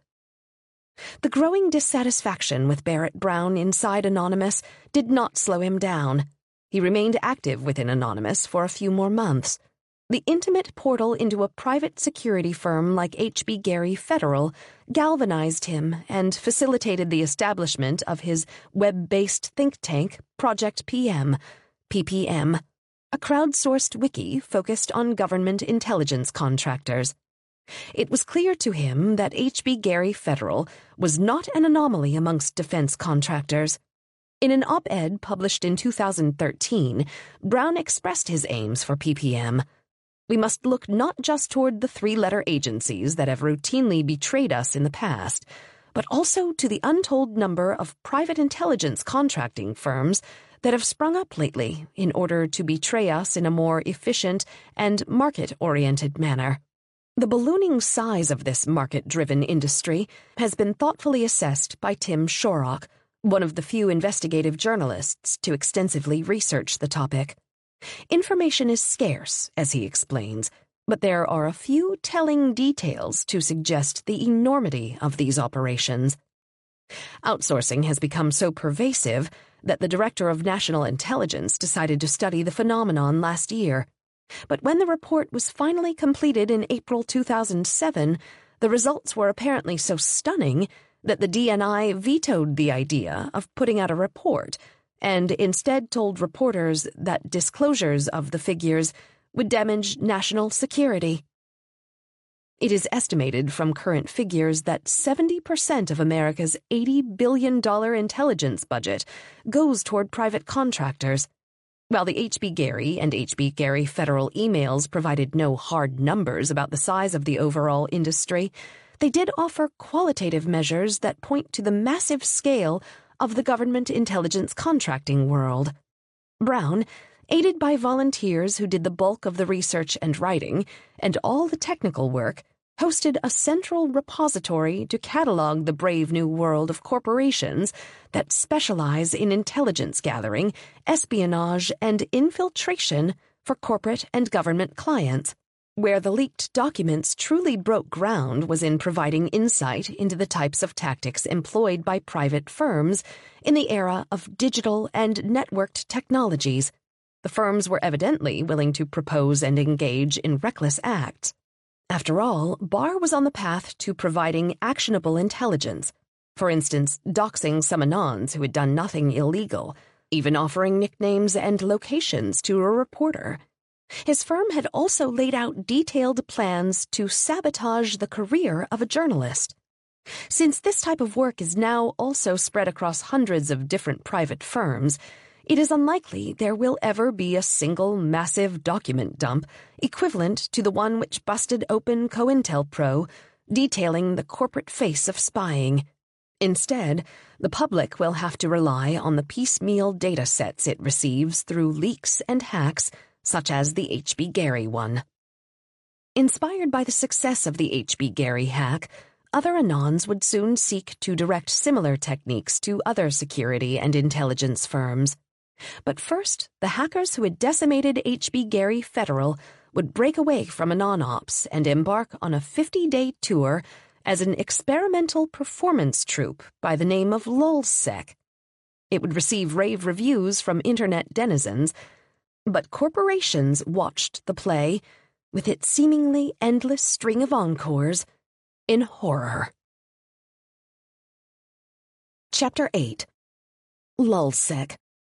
The growing dissatisfaction with Barrett Brown inside Anonymous did not slow him down. He remained active within Anonymous for a few more months. The intimate portal into a private security firm like H B Gary Federal galvanized him and facilitated the establishment of his web-based think tank, Project P M, P P M, a crowdsourced wiki focused on government intelligence contractors. It was clear to him that H B Gary Federal was not an anomaly amongst defense contractors. In an op-ed published in two thousand thirteen, Brown expressed his aims for P P M. We must look not just toward the three-letter agencies that have routinely betrayed us in the past, but also to the untold number of private intelligence contracting firms that have sprung up lately in order to betray us in a more efficient and market-oriented manner. The ballooning size of this market-driven industry has been thoughtfully assessed by Tim Shorrock, one of the few investigative journalists to extensively research the topic. Information is scarce, as he explains, but there are a few telling details to suggest the enormity of these operations. Outsourcing has become so pervasive that the Director of National Intelligence decided to study the phenomenon last year. But when the report was finally completed in April two thousand seven, the results were apparently so stunning that the D N I vetoed the idea of putting out a report and instead told reporters that disclosures of the figures would damage national security. It is estimated from current figures that seventy percent of America's eighty billion dollars intelligence budget goes toward private contractors. While the H B Gary and H B Gary Federal emails provided no hard numbers about the size of the overall industry, they did offer qualitative measures that point to the massive scale of the government intelligence contracting world. Brown, aided by volunteers who did the bulk of the research and writing, and all the technical work, hosted a central repository to catalog the brave new world of corporations that specialize in intelligence gathering, espionage, and infiltration for corporate and government clients. Where the leaked documents truly broke ground was in providing insight into the types of tactics employed by private firms in the era of digital and networked technologies. The firms were evidently willing to propose and engage in reckless acts. After all, Barr was on the path to providing actionable intelligence, for instance, doxing some Anons who had done nothing illegal, even offering nicknames and locations to a reporter. His firm had also laid out detailed plans to sabotage the career of a journalist. Since this type of work is now also spread across hundreds of different private firms, it is unlikely there will ever be a single massive document dump equivalent to the one which busted open COINTELPRO, detailing the corporate face of spying. Instead, the public will have to rely on the piecemeal data sets it receives through leaks and hacks, such as the H B Gary one. Inspired by the success of the H B Gary hack, other Anons would soon seek to direct similar techniques to other security and intelligence firms. But first, the hackers who had decimated H B Gary Federal would break away from AnonOps and embark on a fifty-day tour as an experimental performance troupe by the name of LulzSec. It would receive rave reviews from internet denizens, but corporations watched the play, with its seemingly endless string of encores, in horror. Chapter eight. Lulzsec.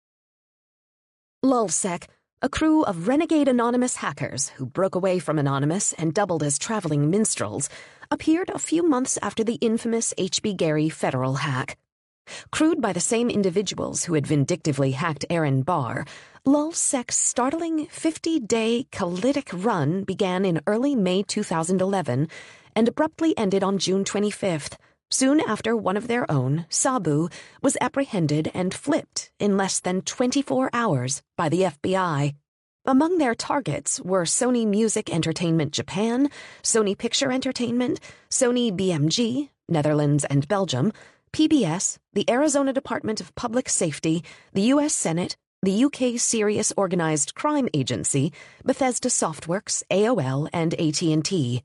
Lulzsec, a crew of renegade anonymous hackers who broke away from Anonymous and doubled as traveling minstrels, appeared a few months after the infamous H B Gary federal hack. Crewed by the same individuals who had vindictively hacked Aaron Barr, Lulzsec's startling fifty-day calytic run began in early May two thousand eleven and abruptly ended on June twenty-fifth, soon after one of their own, Sabu, was apprehended and flipped in less than twenty-four hours by the F B I. Among their targets were Sony Music Entertainment Japan, Sony Picture Entertainment, Sony B M G, Netherlands and Belgium, P B S, the Arizona Department of Public Safety, the U S Senate, the U K Serious Organized Crime Agency, Bethesda Softworks, A O L, and A T and T.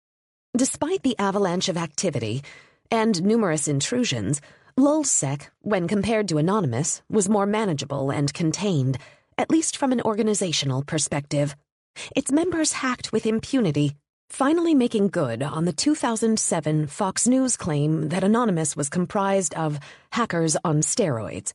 Despite the avalanche of activity and numerous intrusions, Lulzsec, when compared to Anonymous, was more manageable and contained, at least from an organizational perspective. Its members hacked with impunity, finally making good on the two thousand seven Fox News claim that Anonymous was comprised of hackers on steroids.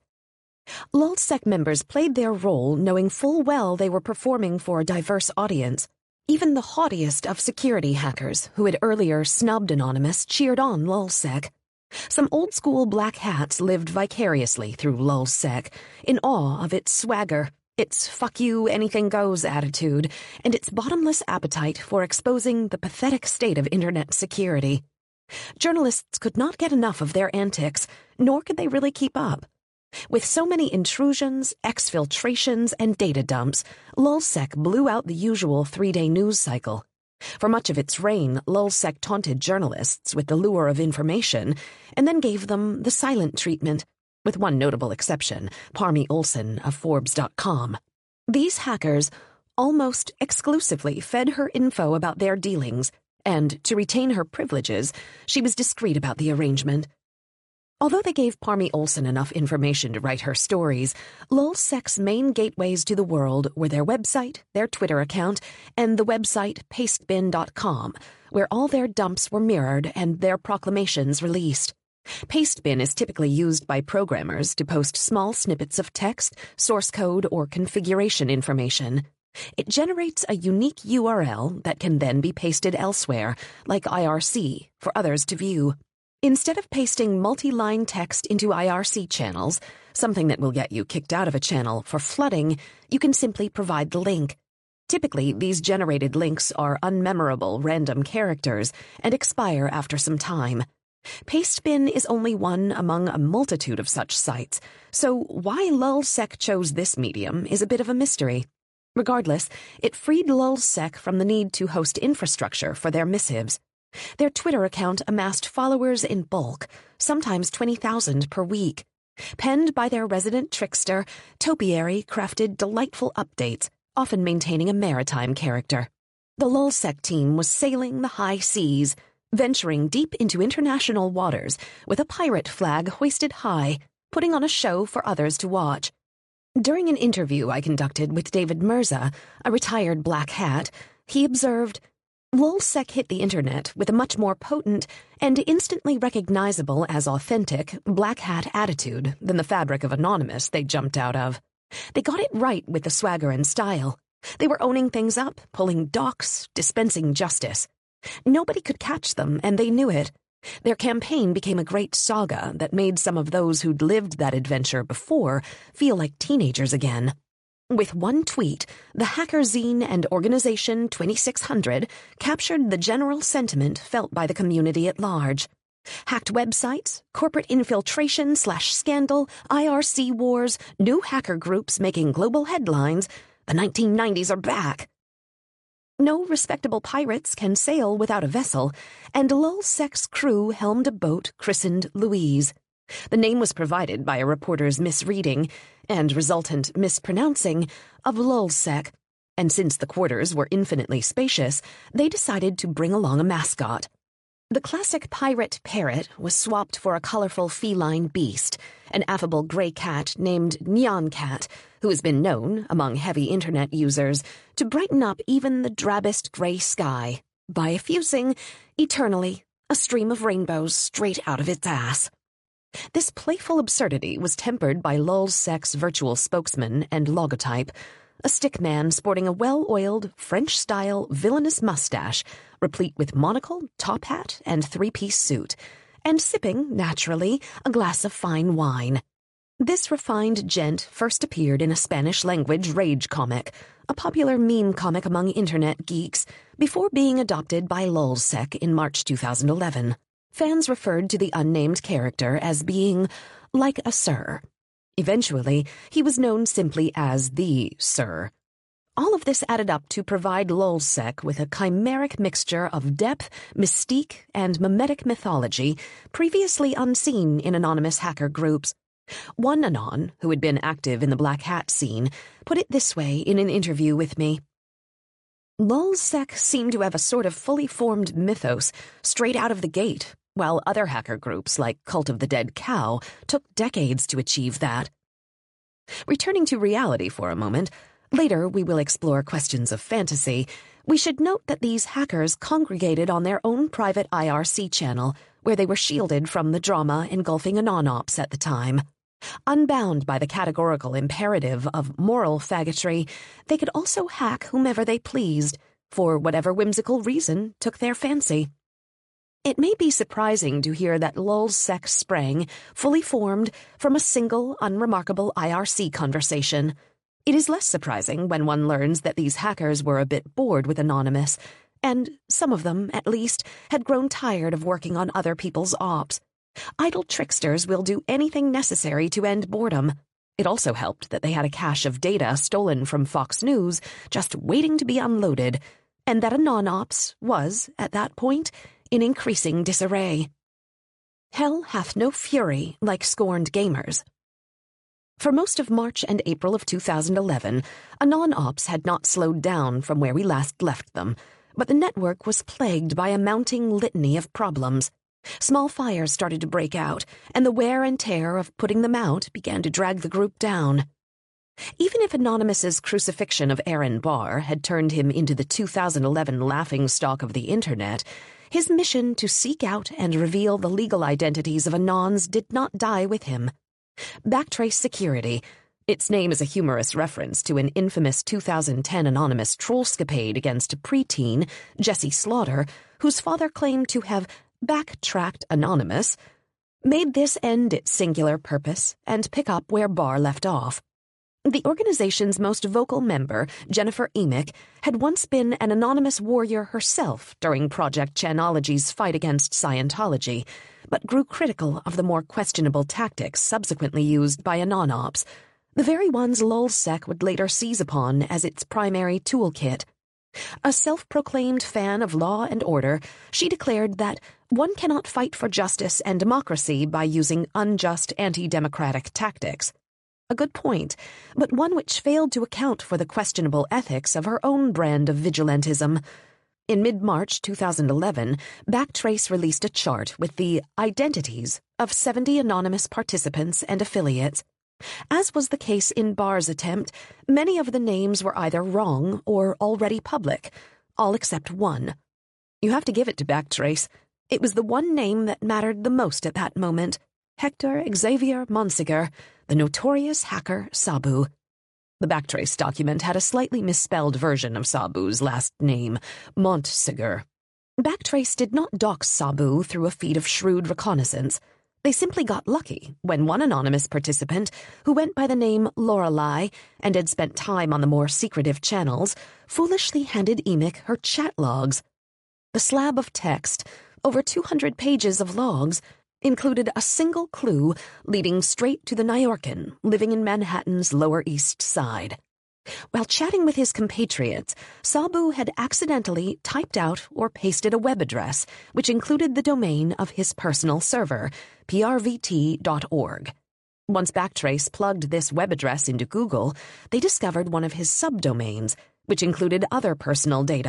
Lulzsec members played their role knowing full well they were performing for a diverse audience. Even the haughtiest of security hackers who had earlier snubbed Anonymous cheered on Lulzsec. Some old-school black hats lived vicariously through Lulzsec, in awe of its swagger, its fuck-you-anything-goes attitude, and its bottomless appetite for exposing the pathetic state of Internet security. Journalists could not get enough of their antics, nor could they really keep up. With so many intrusions, exfiltrations, and data dumps, Lulzsec blew out the usual three-day news cycle. For much of its reign, Lulzsec taunted journalists with the lure of information, and then gave them the silent treatment, with one notable exception, Parmy Olson of Forbes dot com. These hackers almost exclusively fed her info about their dealings, and to retain her privileges, she was discreet about the arrangement. Although they gave Parmy Olson enough information to write her stories, Lulzsec's main gateways to the world were their website, their Twitter account, and the website pastebin dot com, where all their dumps were mirrored and their proclamations released. Pastebin is typically used by programmers to post small snippets of text, source code, or configuration information. It generates a unique U R L that can then be pasted elsewhere, like I R C, for others to view. Instead of pasting multi-line text into I R C channels, something that will get you kicked out of a channel for flooding, you can simply provide the link. Typically, these generated links are unmemorable random characters and expire after some time. Pastebin is only one among a multitude of such sites, so why Lulzsec chose this medium is a bit of a mystery. Regardless, it freed Lulzsec from the need to host infrastructure for their missives. Their Twitter account amassed followers in bulk, sometimes twenty thousand per week. Penned by their resident trickster, Topiary crafted delightful updates, often maintaining a maritime character. The Lulzsec team was sailing the high seas, venturing deep into international waters with a pirate flag hoisted high, putting on a show for others to watch. During an interview I conducted with David Mirza, a retired black hat, he observed, Lulzsec hit the internet with a much more potent and instantly recognizable as authentic black hat attitude than the fabric of Anonymous they jumped out of. They got it right with the swagger and style. They were owning things up, pulling docs, dispensing justice. Nobody could catch them, and they knew it. Their campaign became a great saga that made some of those who'd lived that adventure before feel like teenagers again. With one tweet, the hacker zine and organization twenty-six hundred captured the general sentiment felt by the community at large. Hacked websites, corporate infiltration slash scandal, I R C wars, new hacker groups making global headlines. The nineteen nineties are back. No respectable pirates can sail without a vessel, and Lulzsec's crew helmed a boat christened Louise. The name was provided by a reporter's misreading and resultant mispronouncing of Lulzsec, and since the quarters were infinitely spacious, they decided to bring along a mascot. The classic pirate parrot was swapped for a colorful feline beast, an affable gray cat named Nyan Cat, who has been known, among heavy internet users, to brighten up even the drabbest gray sky by effusing, eternally, a stream of rainbows straight out of its ass. This playful absurdity was tempered by Lulzsek's virtual spokesman and logotype, a stick man sporting a well-oiled, French-style, villainous mustache, replete with monocle, top hat, and three-piece suit, and sipping, naturally, a glass of fine wine. This refined gent first appeared in a Spanish-language rage comic, a popular meme comic among internet geeks, before being adopted by Lulzsek in March two thousand eleven. Fans referred to the unnamed character as being like a sir. Eventually, he was known simply as the Sir. All of this added up to provide Lulzsek with a chimeric mixture of depth, mystique, and mimetic mythology previously unseen in anonymous hacker groups. One Anon, who had been active in the Black Hat scene, put it this way in an interview with me. Lulzsek seemed to have a sort of fully formed mythos straight out of the gate, while other hacker groups like Cult of the Dead Cow took decades to achieve that. Returning to reality for a moment, later we will explore questions of fantasy. We should note that these hackers congregated on their own private I R C channel, where they were shielded from the drama engulfing AnonOps at the time. Unbound by the categorical imperative of moral faggotry, they could also hack whomever they pleased, for whatever whimsical reason took their fancy. It may be surprising to hear that Lulzsek sprang, fully formed, from a single, unremarkable I R C conversation. It is less surprising when one learns that these hackers were a bit bored with Anonymous, and some of them, at least, had grown tired of working on other people's ops. Idle tricksters will do anything necessary to end boredom. It also helped that they had a cache of data stolen from Fox News just waiting to be unloaded, and that AnonOps was, at that point, in increasing disarray. Hell hath no fury like scorned gamers. For most of March and April of two thousand eleven, AnonOps had not slowed down from where we last left them, but the network was plagued by a mounting litany of problems. Small fires started to break out, and the wear and tear of putting them out began to drag the group down. Even if Anonymous's crucifixion of Aaron Barr had turned him into the two thousand eleven laughingstock of the internet, his mission to seek out and reveal the legal identities of Anons did not die with him. Backtrace Security, its name is a humorous reference to an infamous two thousand ten anonymous trollscapade against a preteen, Jesse Slaughter, whose father claimed to have backtracked Anonymous, made this end its singular purpose and pick up where Barr left off. The organization's most vocal member, Jennifer Emick, had once been an anonymous warrior herself during Project Chanology's fight against Scientology, but grew critical of the more questionable tactics subsequently used by AnonOps, the very ones Lulzsek would later seize upon as its primary toolkit. A self-proclaimed fan of law and order, she declared that one cannot fight for justice and democracy by using unjust anti-democratic tactics. A good point, but one which failed to account for the questionable ethics of her own brand of vigilantism. In mid-March two thousand eleven, Backtrace released a chart with the identities of seventy anonymous participants and affiliates. As was the case in Barr's attempt, many of the names were either wrong or already public, all except one. You have to give it to Backtrace. It was the one name that mattered the most at that moment. Hector Xavier Monsegur, the notorious hacker Sabu. The Backtrace document had a slightly misspelled version of Sabu's last name, Montsegur. Backtrace did not dox Sabu through a feat of shrewd reconnaissance. They simply got lucky when one anonymous participant, who went by the name Lorelei and had spent time on the more secretive channels, foolishly handed Emick her chat logs. The slab of text, over two hundred pages of logs, included a single clue leading straight to the Nyorcan living in Manhattan's Lower East Side. While chatting with his compatriots, Sabu had accidentally typed out or pasted a web address which included the domain of his personal server, P R V T dot org. Once Backtrace plugged this web address into Google, they discovered one of his subdomains, which included other personal data,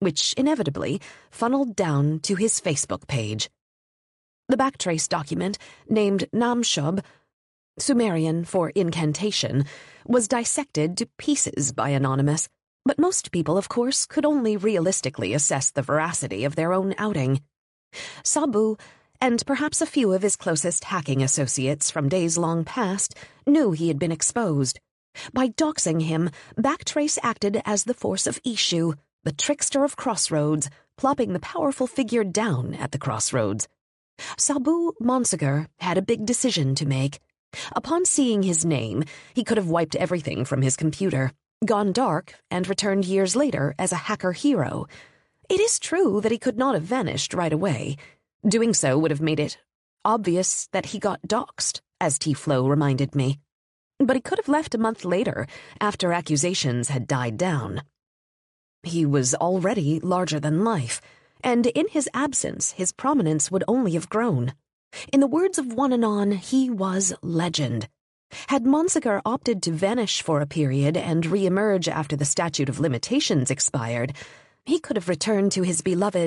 which inevitably funneled down to his Facebook page. The backtrace document, named Namshub, Sumerian for incantation, was dissected to pieces by Anonymous, but most people, of course, could only realistically assess the veracity of their own outing. Sabu, and perhaps a few of his closest hacking associates from days long past, knew he had been exposed. By doxing him, Backtrace acted as the force of Ishu, the trickster of Crossroads, plopping the powerful figure down at the crossroads. Sabu Monsegur had a big decision to make. Upon seeing his name, he could have wiped everything from his computer, gone dark, and returned years later as a hacker hero. It is true that he could not have vanished right away. Doing so would have made it obvious that he got doxed, as T-Flow reminded me. But he could have left a month later, after accusations had died down. He was already larger than life, and in his absence his prominence would only have grown. In the words of one Anon, he was legend. Had Monsegur opted to vanish for a period and re-emerge after the statute of limitations expired, he could have returned to his beloved